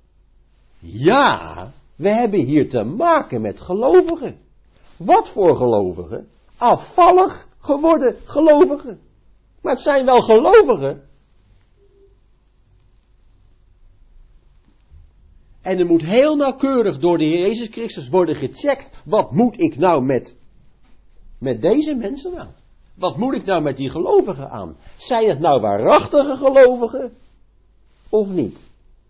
Ja, we hebben hier te maken met gelovigen. Wat voor gelovigen? Afvallig geworden gelovigen. Maar het zijn wel gelovigen. En er moet heel nauwkeurig door de Heer Jezus Christus worden gecheckt. Wat moet ik nou met deze mensen aan? Wat moet ik nou met die gelovigen aan? Zijn het nou waarachtige gelovigen? Of niet?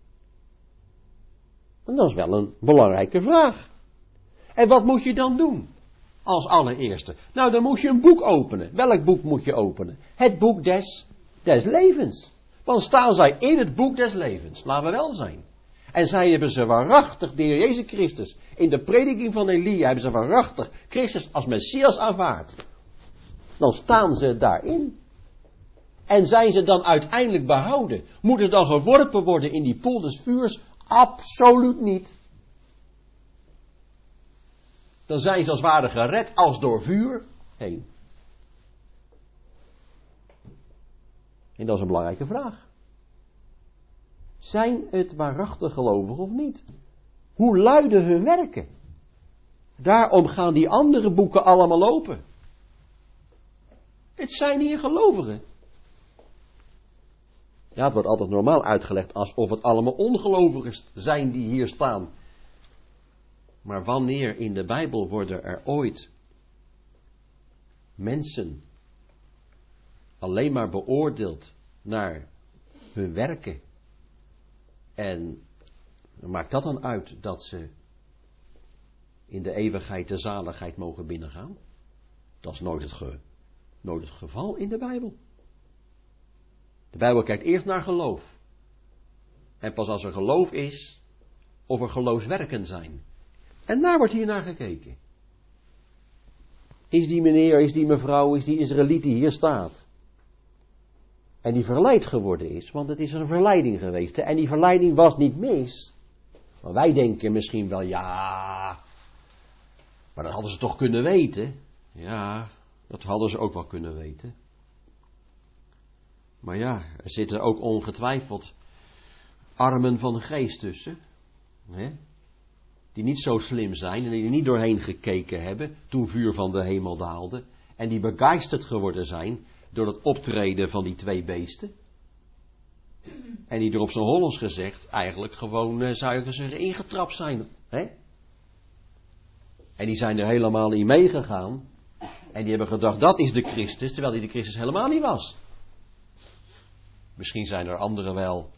En dat is wel een belangrijke vraag. En wat moet je dan doen? Als allereerste. Nou, dan moet je een boek openen. Welk boek moet je openen? Het boek des levens. Want staan zij in het boek des levens. Laten we wel zijn. En zij hebben ze waarachtig, de Heer Jezus Christus, in de prediking van Elia, hebben ze waarachtig Christus als Messias aanvaard. Dan staan ze daarin. En zijn ze dan uiteindelijk behouden? Moeten ze dan geworpen worden in die poel des vuurs? Absoluut niet. Dan zijn ze als het ware gered als door vuur heen. En dat is een belangrijke vraag. Zijn het waarachtig gelovigen of niet? Hoe luiden hun werken? Daarom gaan die andere boeken allemaal open. Het zijn hier gelovigen. Ja, het wordt altijd normaal uitgelegd alsof het allemaal ongelovigen zijn die hier staan. Maar wanneer in de Bijbel worden er ooit mensen alleen maar beoordeeld naar hun werken. En maakt dat dan uit dat ze in de eeuwigheid de zaligheid mogen binnengaan? Dat is nooit het geval in de Bijbel. De Bijbel kijkt eerst naar geloof. En pas als er geloof is, of er geloofswerken zijn. En daar wordt hier naar gekeken. Is die meneer, is die mevrouw, is die Israëliet die hier staat, en die verleid geworden is, want het is een verleiding geweest. En die verleiding was niet mis. Maar wij denken misschien wel, ja, maar dat hadden ze toch kunnen weten. Ja, dat hadden ze ook wel kunnen weten. Maar ja, er zitten ook ongetwijfeld armen van de geest tussen. Hè? Die niet zo slim zijn en die er niet doorheen gekeken hebben toen vuur van de hemel daalde. En die begeisterd geworden zijn door het optreden van die twee beesten. En die er op zijn Hollands gezegd eigenlijk gewoon, zou je zeggen, ingetrapt zijn. Hè? En die zijn er helemaal in meegegaan. En die hebben gedacht, dat is de Christus, terwijl die de Christus helemaal niet was. Misschien zijn er anderen wel.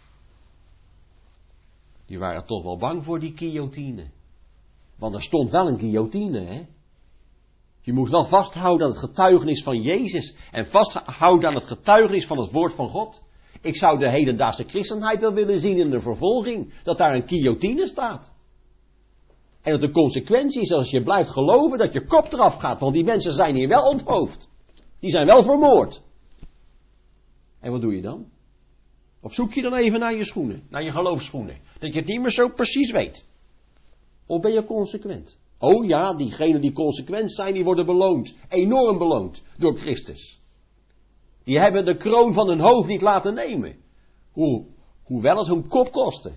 Die waren toch wel bang voor die guillotine. Want er stond wel een guillotine, hè. Je moest wel vasthouden aan het getuigenis van Jezus. En vasthouden aan het getuigenis van het woord van God. Ik zou de hedendaagse christenheid wel willen zien in de vervolging. Dat daar een guillotine staat. En dat de consequentie is als je blijft geloven dat je kop eraf gaat. Want die mensen zijn hier wel onthoofd. Die zijn wel vermoord. En wat doe je dan? Of zoek je dan even naar je schoenen, naar je geloofsschoenen. Dat je het niet meer zo precies weet. Of ben je consequent? Oh ja, diegenen die consequent zijn, die worden beloond. Enorm beloond door Christus. Die hebben de kroon van hun hoofd niet laten nemen. Hoewel het hun kop kostte.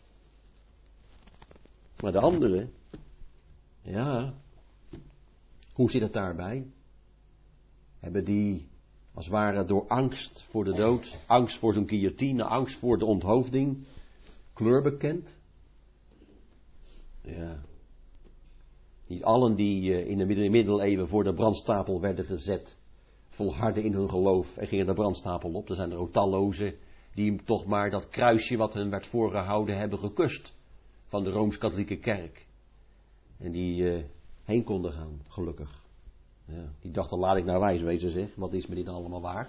Maar de anderen, ja, hoe zit het daarbij? Hebben die, als het ware door angst voor de dood, angst voor zo'n guillotine, angst voor de onthoofding, kleur bekend? Ja. Niet allen die in de middeleeuwen voor de brandstapel werden gezet, volharden in hun geloof en gingen de brandstapel op. Er zijn er ook tallozen die toch maar dat kruisje wat hen werd voorgehouden hebben gekust van de Rooms-Katholieke Kerk. En die heen konden gaan, gelukkig. Ja, die dachten, laat ik nou wijs wezen zeg, wat is me dit allemaal waard?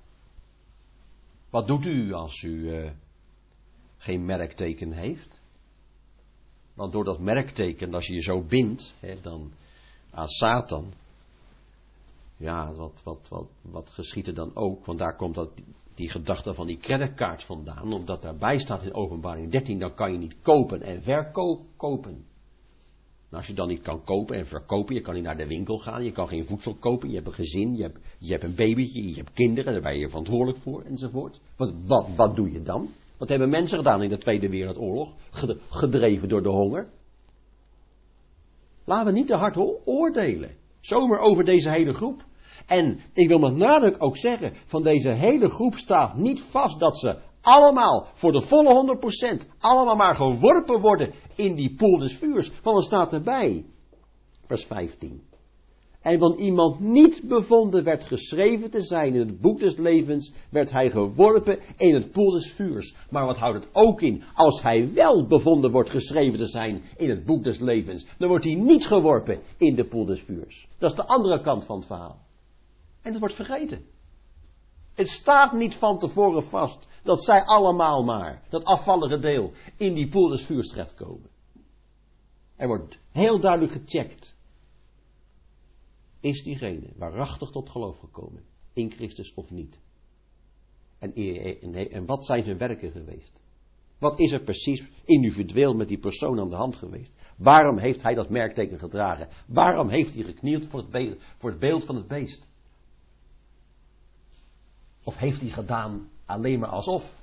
Wat doet u als u geen merkteken heeft? Want door dat merkteken, als je je zo bindt, dan aan Satan, ja, wat geschiet er dan ook? Want daar komt die gedachte van die creditkaart vandaan, omdat daarbij staat in Openbaring 13, dan kan je niet kopen en verkopen. Nou, als je dan niet kan kopen en verkopen, je kan niet naar de winkel gaan, je kan geen voedsel kopen, je hebt een gezin, je hebt een babytje, je hebt kinderen, daar ben je verantwoordelijk voor, enzovoort. Wat doe je dan? Wat hebben mensen gedaan in de Tweede Wereldoorlog? Gedreven door de honger. Laten we niet te hard oordelen. Zomaar over deze hele groep. En ik wil met nadruk ook zeggen, van deze hele groep staat niet vast dat ze allemaal, voor de volle 100%, allemaal maar geworpen worden in die poel des vuurs. Want er staat erbij, vers 15. En want iemand niet bevonden werd geschreven te zijn in het boek des levens, werd hij geworpen in het poel des vuurs. Maar wat houdt het ook in? Als hij wel bevonden wordt geschreven te zijn in het boek des levens, dan wordt hij niet geworpen in de poel des vuurs. Dat is de andere kant van het verhaal. En dat wordt vergeten. Het staat niet van tevoren vast dat zij allemaal maar, dat afvallige deel, in die poel des vuurs terechtkomen. Er wordt heel duidelijk gecheckt. Is diegene waarachtig tot geloof gekomen in Christus of niet? En wat zijn zijn werken geweest? Wat is er precies individueel met die persoon aan de hand geweest? Waarom heeft hij dat merkteken gedragen? Waarom heeft hij geknield voor het beeld van het beest? Of heeft hij gedaan alleen maar alsof?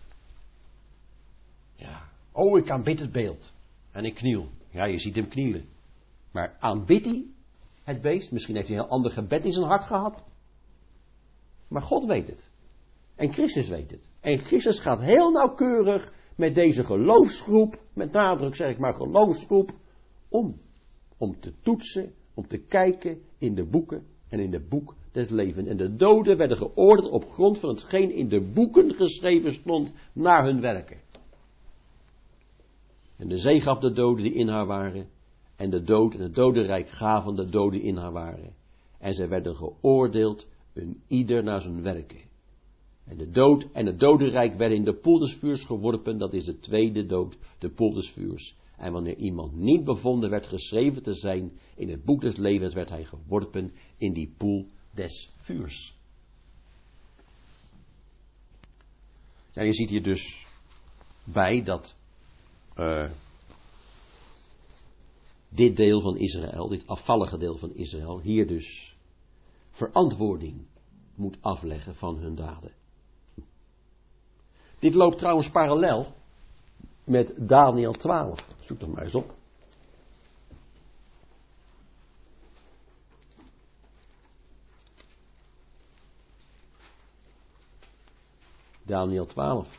Ja, oh, ik aanbid het beeld. En ik kniel. Ja, je ziet hem knielen. Maar aanbidt hij het beest? Misschien heeft hij een heel ander gebed in zijn hart gehad. Maar God weet het. En Christus weet het. En Christus gaat heel nauwkeurig met deze geloofsgroep, met nadruk zeg ik maar geloofsgroep, om te toetsen, om te kijken in de boeken en in het boek des levens. En de doden werden geoordeeld op grond van hetgeen in de boeken geschreven stond naar hun werken. En de zee gaf de doden die in haar waren. En de dood en het dodenrijk gaven de doden die in haar waren. En zij werden geoordeeld, een ieder naar zijn werken. En de dood en het dodenrijk werden in de poel des vuurs geworpen. Dat is de tweede dood, de poel des vuurs. En wanneer iemand niet bevonden werd geschreven te zijn in het boek des levens, werd hij geworpen in die poel des vuurs. Ja, je ziet hier dus bij dat dit deel van Israël, dit afvallige deel van Israël, hier dus verantwoording moet afleggen van hun daden. Dit loopt trouwens parallel met Daniel 12. Zoek dat maar eens op. Daniel 12.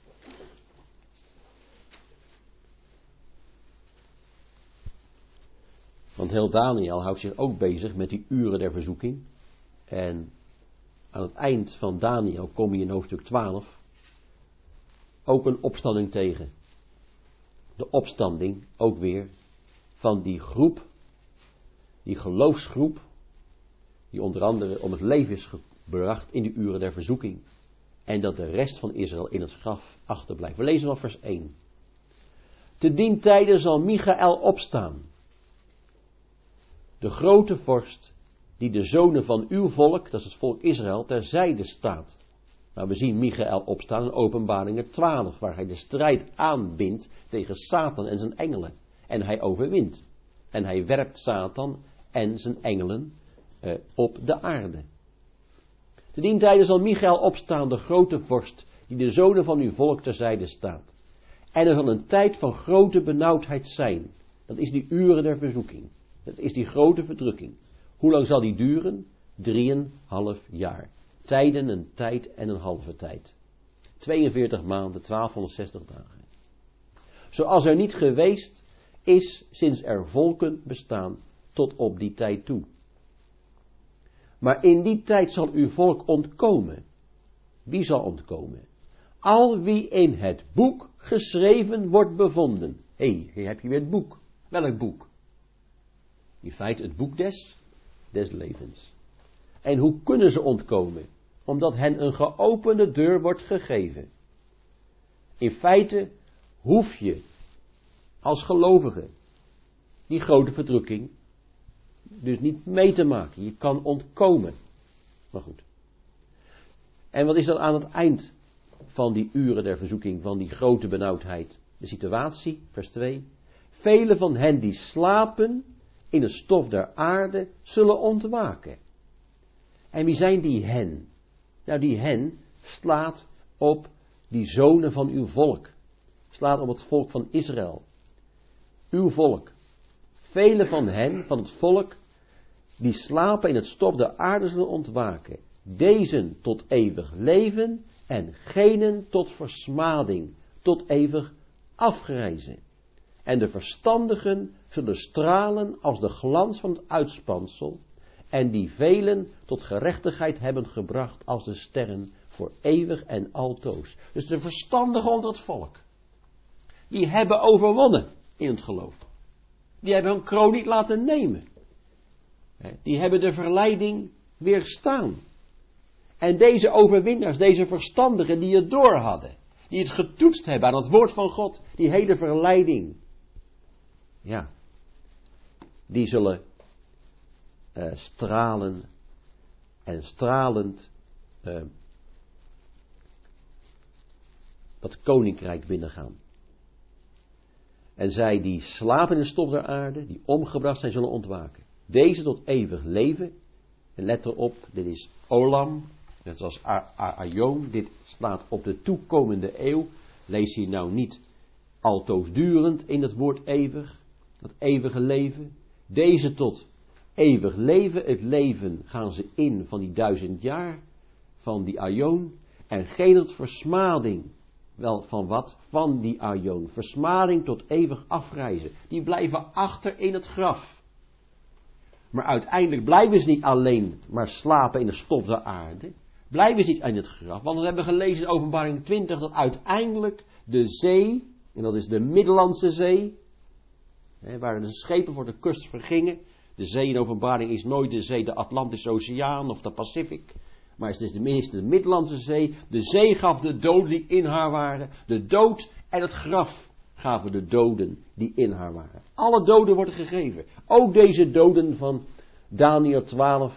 Want heel Daniel houdt zich ook bezig met die uren der verzoeking. En aan het eind van Daniel kom je in hoofdstuk 12 ook een opstanding tegen. De opstanding ook weer van die groep, die geloofsgroep, die onder andere om het leven is gebracht in de uren der verzoeking. En dat de rest van Israël in het graf achterblijft. We lezen nog vers 1. Te dien tijde zal Michaël opstaan, de grote vorst, die de zonen van uw volk, dat is het volk Israël, terzijde staat. Nou, we zien Michaël opstaan in Openbaringen 12, waar hij de strijd aanbindt tegen Satan en zijn engelen. En hij overwint. En hij werpt Satan en zijn engelen op de aarde. Te dien tijde zal Michaël opstaan, de grote vorst, die de zonen van uw volk terzijde staat. En er zal een tijd van grote benauwdheid zijn. Dat is die uren der verzoeking. Dat is die grote verdrukking. Hoe lang zal die duren? 3,5 jaar. Tijden, een tijd en een halve tijd. 42 maanden, 1260 dagen. Zoals er niet geweest is sinds er volken bestaan tot op die tijd toe. Maar in die tijd zal uw volk ontkomen. Wie zal ontkomen? Al wie in het boek geschreven wordt bevonden. Hé, hier heb je weer het boek. Welk boek? In feite het boek des levens. En hoe kunnen ze ontkomen? Omdat hen een geopende deur wordt gegeven. In feite hoef je als gelovige die grote verdrukking dus niet mee te maken. Je kan ontkomen. Maar goed. En wat is dan aan het eind van die uren der verzoeking, van die grote benauwdheid? De situatie, vers 2. Velen van hen die slapen in het stof der aarde zullen ontwaken. En wie zijn die hen? Nou, die hen slaat op die zonen van uw volk. Slaat op het volk van Israël. Uw volk. Velen van hen, van het volk, die slapen in het stof der aarde zullen ontwaken. Dezen tot eeuwig leven en genen tot versmading, tot eeuwig afgrijzen. En de verstandigen zullen stralen als de glans van het uitspansel. En die velen tot gerechtigheid hebben gebracht als de sterren voor eeuwig en altoos. Dus de verstandigen onder het volk. Die hebben overwonnen in het geloof. Die hebben hun kroon niet laten nemen. Die hebben de verleiding weerstaan. En deze overwinnaars, deze verstandigen die het door hadden. Die het getoetst hebben aan het woord van God. Die hele verleiding. Ja. Die zullen stralen en stralend dat koninkrijk binnengaan. En zij die slapen in de stof der aarde, die omgebracht zijn, zullen ontwaken. Deze tot eeuwig leven. En let erop, dit is Olam, net zoals Aion, dit slaat op de toekomende eeuw. Lees hier nou niet altoosdurend in het woord eeuwig, dat eeuwige leven. Deze tot eeuwig leven, het leven gaan ze in van die 1000 jaar, van die Aion. En geen tot versmading. Wel, van wat? Van die Aion. Versmading tot eeuwig afreizen. Die blijven achter in het graf. Maar uiteindelijk blijven ze niet alleen maar slapen in de stof der aarde. Blijven ze niet in het graf. Want we hebben gelezen in Openbaring 20 dat uiteindelijk de zee, en dat is de Middellandse Zee, waar de schepen voor de kust vergingen. De zee in Openbaring is nooit de zee, de Atlantische Oceaan of de Pacific. Maar het is de Middellandse Zee. De zee gaf de doden die in haar waren. De dood en het graf gaven de doden die in haar waren. Alle doden worden gegeven. Ook deze doden van Daniel 12,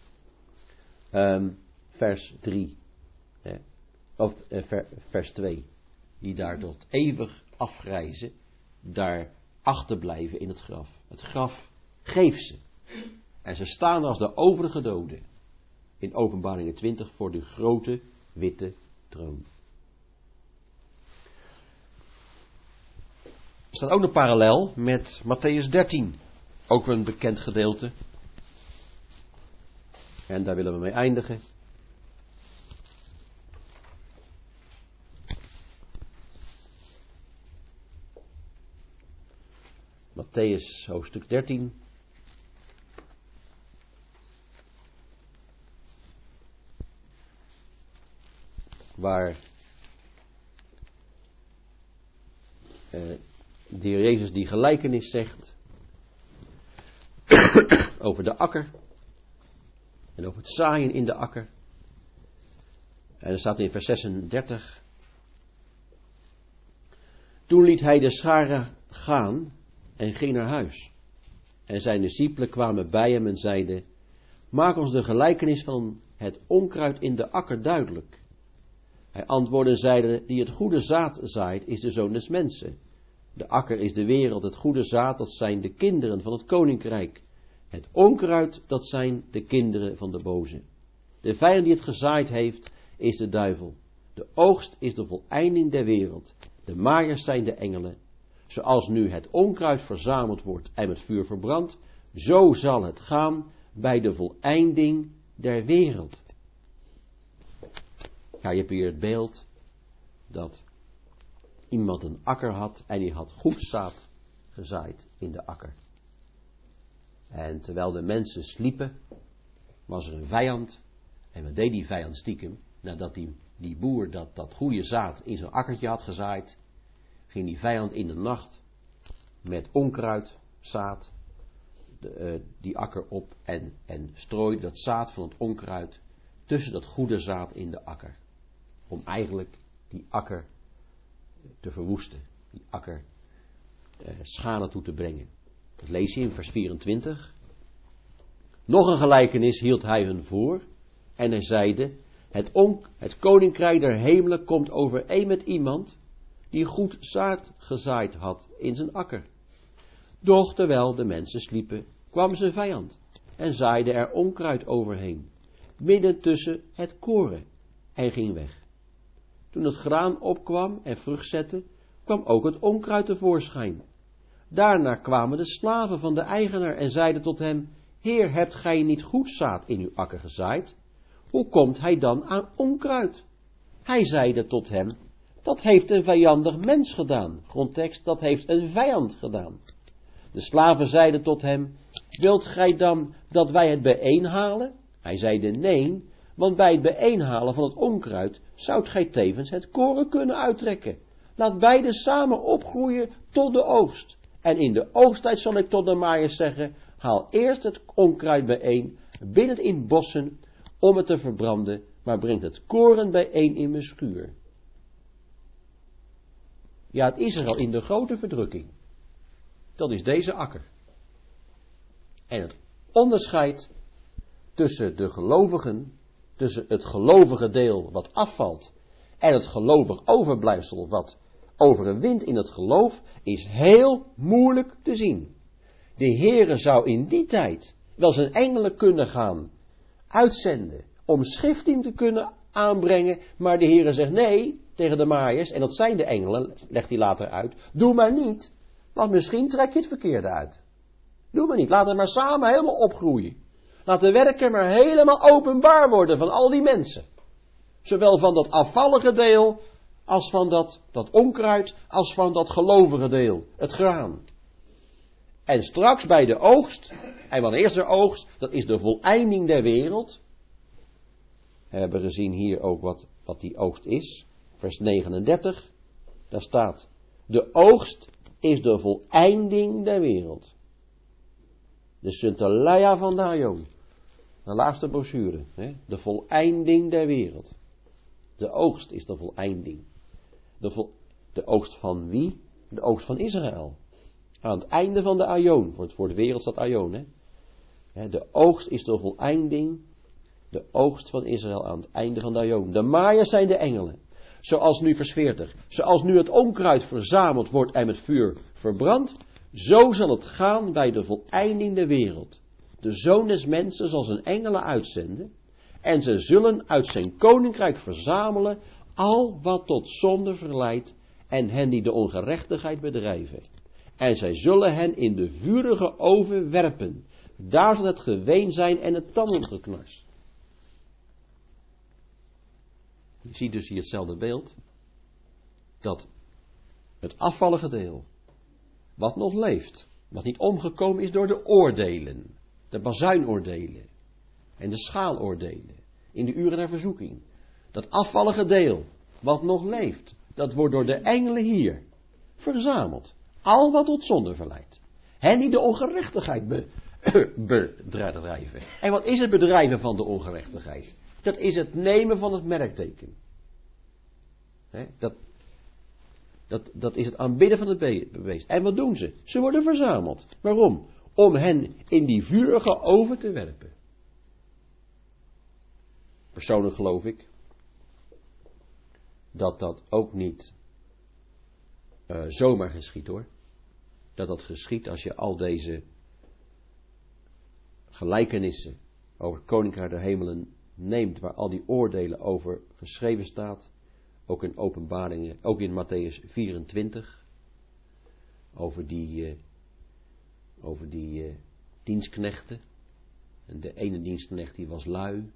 vers 3. Of vers 2. Die daar tot eeuwig afgrijzen. Daar achterblijven in het graf. Het graf geeft ze. En ze staan als de overige doden. In Openbaringen 20 voor de grote witte troon. Er staat ook een parallel met Mattheüs 13. Ook een bekend gedeelte. En daar willen we mee eindigen. Mattheüs hoofdstuk 13. Waar de Heer Jezus die gelijkenis zegt over de akker en over het zaaien in de akker. En er staat in vers 36: Toen liet hij de scharen gaan en ging naar huis. En zijn discipelen kwamen bij hem en zeiden: Maak ons de gelijkenis van het onkruid in de akker duidelijk. Hij antwoordde en zeide: Die het goede zaad zaait, is de zoon des mensen. De akker is de wereld, het goede zaad, dat zijn de kinderen van het koninkrijk. Het onkruid, dat zijn de kinderen van de boze. De vijand die het gezaaid heeft, is de duivel. De oogst is de voleinding der wereld. De maaiers zijn de engelen. Zoals nu het onkruid verzameld wordt en met vuur verbrandt, zo zal het gaan bij de voleinding der wereld. Ja, je hebt hier het beeld dat iemand een akker had en die had goed zaad gezaaid in de akker. En terwijl de mensen sliepen, was er een vijand. En wat deed die vijand stiekem? Nadat die boer dat goede zaad in zijn akkertje had gezaaid, ging die vijand in de nacht met onkruid, zaad, die akker op en strooide dat zaad van het onkruid tussen dat goede zaad in de akker. Om eigenlijk die akker te verwoesten. Die akker schade toe te brengen. Dat lees je in vers 24. Nog een gelijkenis hield hij hun voor. En hij zeide: Het koninkrijk der hemelen komt overeen met iemand die goed zaad gezaaid had in zijn akker. Doch terwijl de mensen sliepen, kwam zijn vijand en zaaide er onkruid overheen, midden tussen het koren, en ging weg. Toen het graan opkwam en vrucht zette, kwam ook het onkruid tevoorschijn. Daarna kwamen de slaven van de eigenaar en zeiden tot hem: Heer, hebt gij niet goed zaad in uw akker gezaaid? Hoe komt hij dan aan onkruid? Hij zeide tot hem: Dat heeft een vijandig mens gedaan. Grondtekst: dat heeft een vijand gedaan. De slaven zeiden tot hem: Wilt gij dan dat wij het bijeenhalen? Hij zeide: Nee, want bij het bijeenhalen van het onkruid zoudt gij tevens het koren kunnen uittrekken. Laat beide samen opgroeien tot de oogst. En in de oogsttijd zal ik tot de maaiers zeggen: Haal eerst het onkruid bijeen, bind het in bossen om het te verbranden, maar breng het koren bijeen in mijn schuur. Ja, het Israël in de grote verdrukking. Dat is deze akker. En het onderscheid tussen de gelovigen, tussen het gelovige deel wat afvalt en het gelovig overblijfsel wat overwint in het geloof, is heel moeilijk te zien. De Heere zou in die tijd wel zijn engelen kunnen gaan uitzenden om schifting te kunnen aanbrengen, maar de Heere zegt nee tegen de maaiers, en dat zijn de engelen, legt hij later uit: Doe maar niet, want misschien trek je het verkeerde uit. Doe maar niet, laat het maar samen helemaal opgroeien. Laat de werken maar helemaal openbaar worden van al die mensen. Zowel van dat afvallige deel, als van dat onkruid, als van dat gelovige deel, het graan. En straks bij de oogst, en wanneer is er oogst? Dat is de voleinding der wereld. We hebben gezien hier ook wat die oogst is. Vers 39, daar staat, de oogst is de voleinding der wereld. De Suntalaya van de Aion. De laatste brochure. De voleinding der wereld. De oogst is de voleinding. De oogst van wie? De oogst van Israël. Aan het einde van de Aion. Voor de wereld staat Aion. De oogst is de voleinding. De oogst van Israël aan het einde van de Aion. De maaiers zijn de engelen. Zoals nu vers 40. Zoals nu het onkruid verzameld wordt en met vuur verbrandt. Zo zal het gaan bij de voleinding der wereld. De Zoon des Mensen zal zijn engelen uitzenden. En ze zullen uit zijn koninkrijk verzamelen al wat tot zonde verleidt en hen die de ongerechtigheid bedrijven. En zij zullen hen in de vurige oven werpen. Daar zal het geween zijn en het tandengeknars. Je ziet dus hier hetzelfde beeld. Dat het afvallige deel, wat nog leeft, wat niet omgekomen is door de oordelen, de bazuinoordelen en de schaaloordelen, in de uren der verzoeking. Dat afvallige deel, wat nog leeft, dat wordt door de engelen hier verzameld. Al wat tot zonde verleidt. Hen die de ongerechtigheid bedrijven. En wat is het bedrijven van de ongerechtigheid? Dat is het nemen van het merkteken. Dat is het aanbidden van het beest. En wat doen ze? Ze worden verzameld. Waarom? Om hen in die vurige oven te werpen. Persoonlijk geloof ik dat ook niet zomaar geschiet hoor. Dat geschiet als je al deze gelijkenissen over het koninkrijk der hemelen neemt, waar al die oordelen over geschreven staat, ook in Openbaringen, ook in Matthäus 24, over die dienstknechten. En de ene dienstknecht die was lui,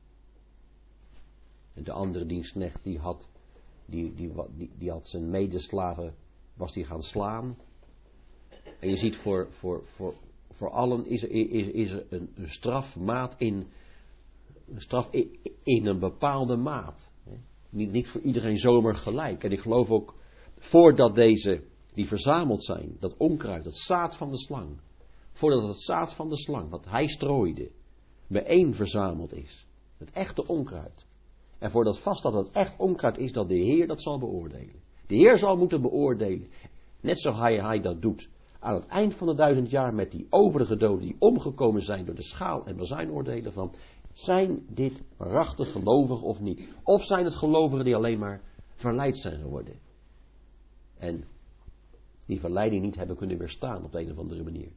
en de andere dienstknecht die had zijn medeslaven, was die gaan slaan. En je ziet voor allen is er een strafmaat een straf in een bepaalde maat. Niet voor iedereen zomaar gelijk. En ik geloof ook, voordat die verzameld zijn, dat onkruid, dat zaad van de slang, voordat het zaad van de slang, wat hij strooide, bijeen verzameld is, het echte onkruid, en voordat vast dat het echt onkruid is, dat de Heer dat zal beoordelen. De Heer zal moeten beoordelen, net zoals hij dat doet, aan het eind van de 1000 jaar met die overige doden die omgekomen zijn door de schaal- en bazuinoordelen van, zijn dit waarachtig gelovigen of niet? Of zijn het gelovigen die alleen maar verleid zijn geworden? En die verleiding niet hebben kunnen weerstaan op de een of andere manier.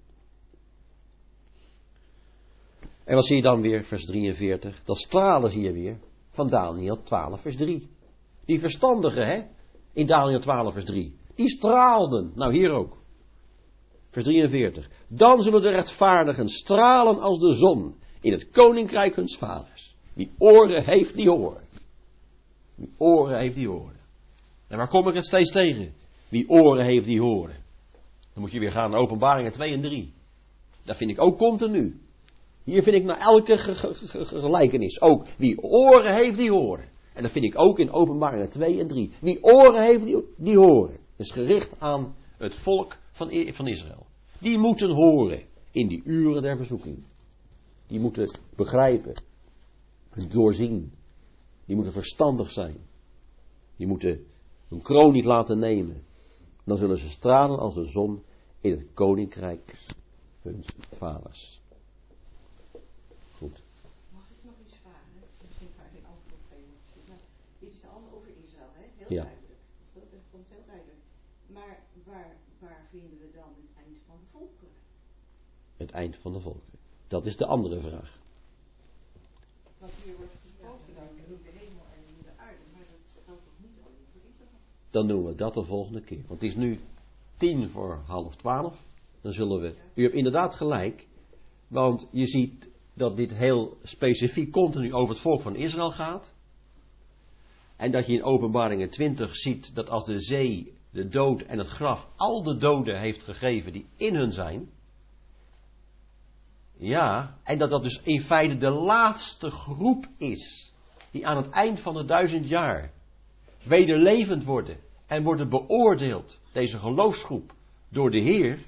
En wat zie je dan weer, vers 43? Dat stralen zie je weer van Daniel 12 vers 3. Die verstandigen, in Daniel 12 vers 3. Die straalden, nou hier ook. Vers 43. Dan zullen de rechtvaardigen stralen als de zon in het koninkrijk huns vaders. Wie oren heeft, die horen. Wie oren heeft, die horen. En waar kom ik het steeds tegen? Wie oren heeft, die horen. Dan moet je weer gaan naar Openbaringen 2 en 3. Dat vind ik ook continu. Hier vind ik naar elke gelijkenis ook. Wie oren heeft, die horen. En dat vind ik ook in Openbaringen 2 en 3. Wie oren heeft, die horen. Dat is gericht aan het volk van Israël. Die moeten horen in die uren der verzoeking. Die moeten begrijpen, doorzien. Die moeten verstandig zijn. Die moeten hun kroon niet laten nemen. Dan zullen ze stralen als de zon in het koninkrijk huns vaders. Goed. Mag ik nog iets vragen? Misschien ga ik geen antwoord op geven. Nou, dit is allemaal over Israël, hè? Heel duidelijk. Dat komt heel duidelijk. Maar waar vinden we dan het eind van de volkeren? Het eind van de volkeren. Dat is de andere vraag. Wat hier wordt gesproken dan in de hemel en in de aarde, maar dat geldt toch niet alleen voor Israël? Dan doen we dat de volgende keer. Want het is nu 11:10. Dan zullen we... U hebt inderdaad gelijk. Want je ziet dat dit heel specifiek continu over het volk van Israël gaat. En dat je in Openbaringen 20 ziet dat als de zee, de dood en het graf al de doden heeft gegeven die in hun zijn. Ja, en dat dus in feite de laatste groep is. Die aan het eind van de 1000 jaar wederlevend worden. En worden beoordeeld, deze geloofsgroep, door de Heer.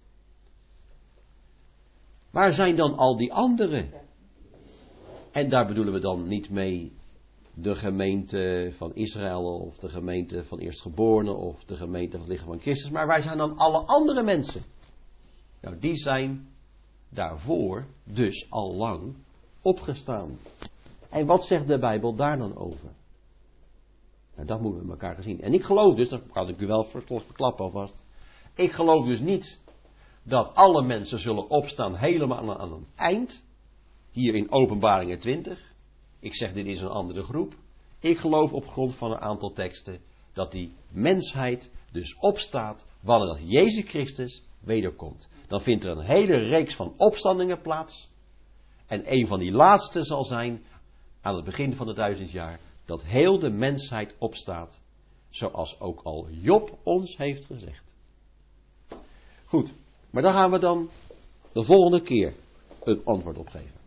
Waar zijn dan al die anderen? En daar bedoelen we dan niet mee de gemeente van Israël of de gemeente van eerstgeborenen of de gemeente van het lichaam van Christus. Maar waar zijn dan alle andere mensen? Nou, die zijn daarvoor dus al lang opgestaan. En wat zegt de Bijbel daar dan over? Nou, dat moeten we met elkaar gezien. En ik geloof dus, dat kan ik u wel verklappen alvast. Ik geloof dus niet dat alle mensen zullen opstaan helemaal aan het eind. Hier in Openbaringen 20. Ik zeg dit is een andere groep. Ik geloof op grond van een aantal teksten dat die mensheid dus opstaat wanneer dat Jezus Christus wederkomt. Dan vindt er een hele reeks van opstandingen plaats. En een van die laatste zal zijn aan het begin van de 1000 jaar. Dat heel de mensheid opstaat. Zoals ook al Job ons heeft gezegd. Goed, maar daar gaan we dan de volgende keer een antwoord op geven.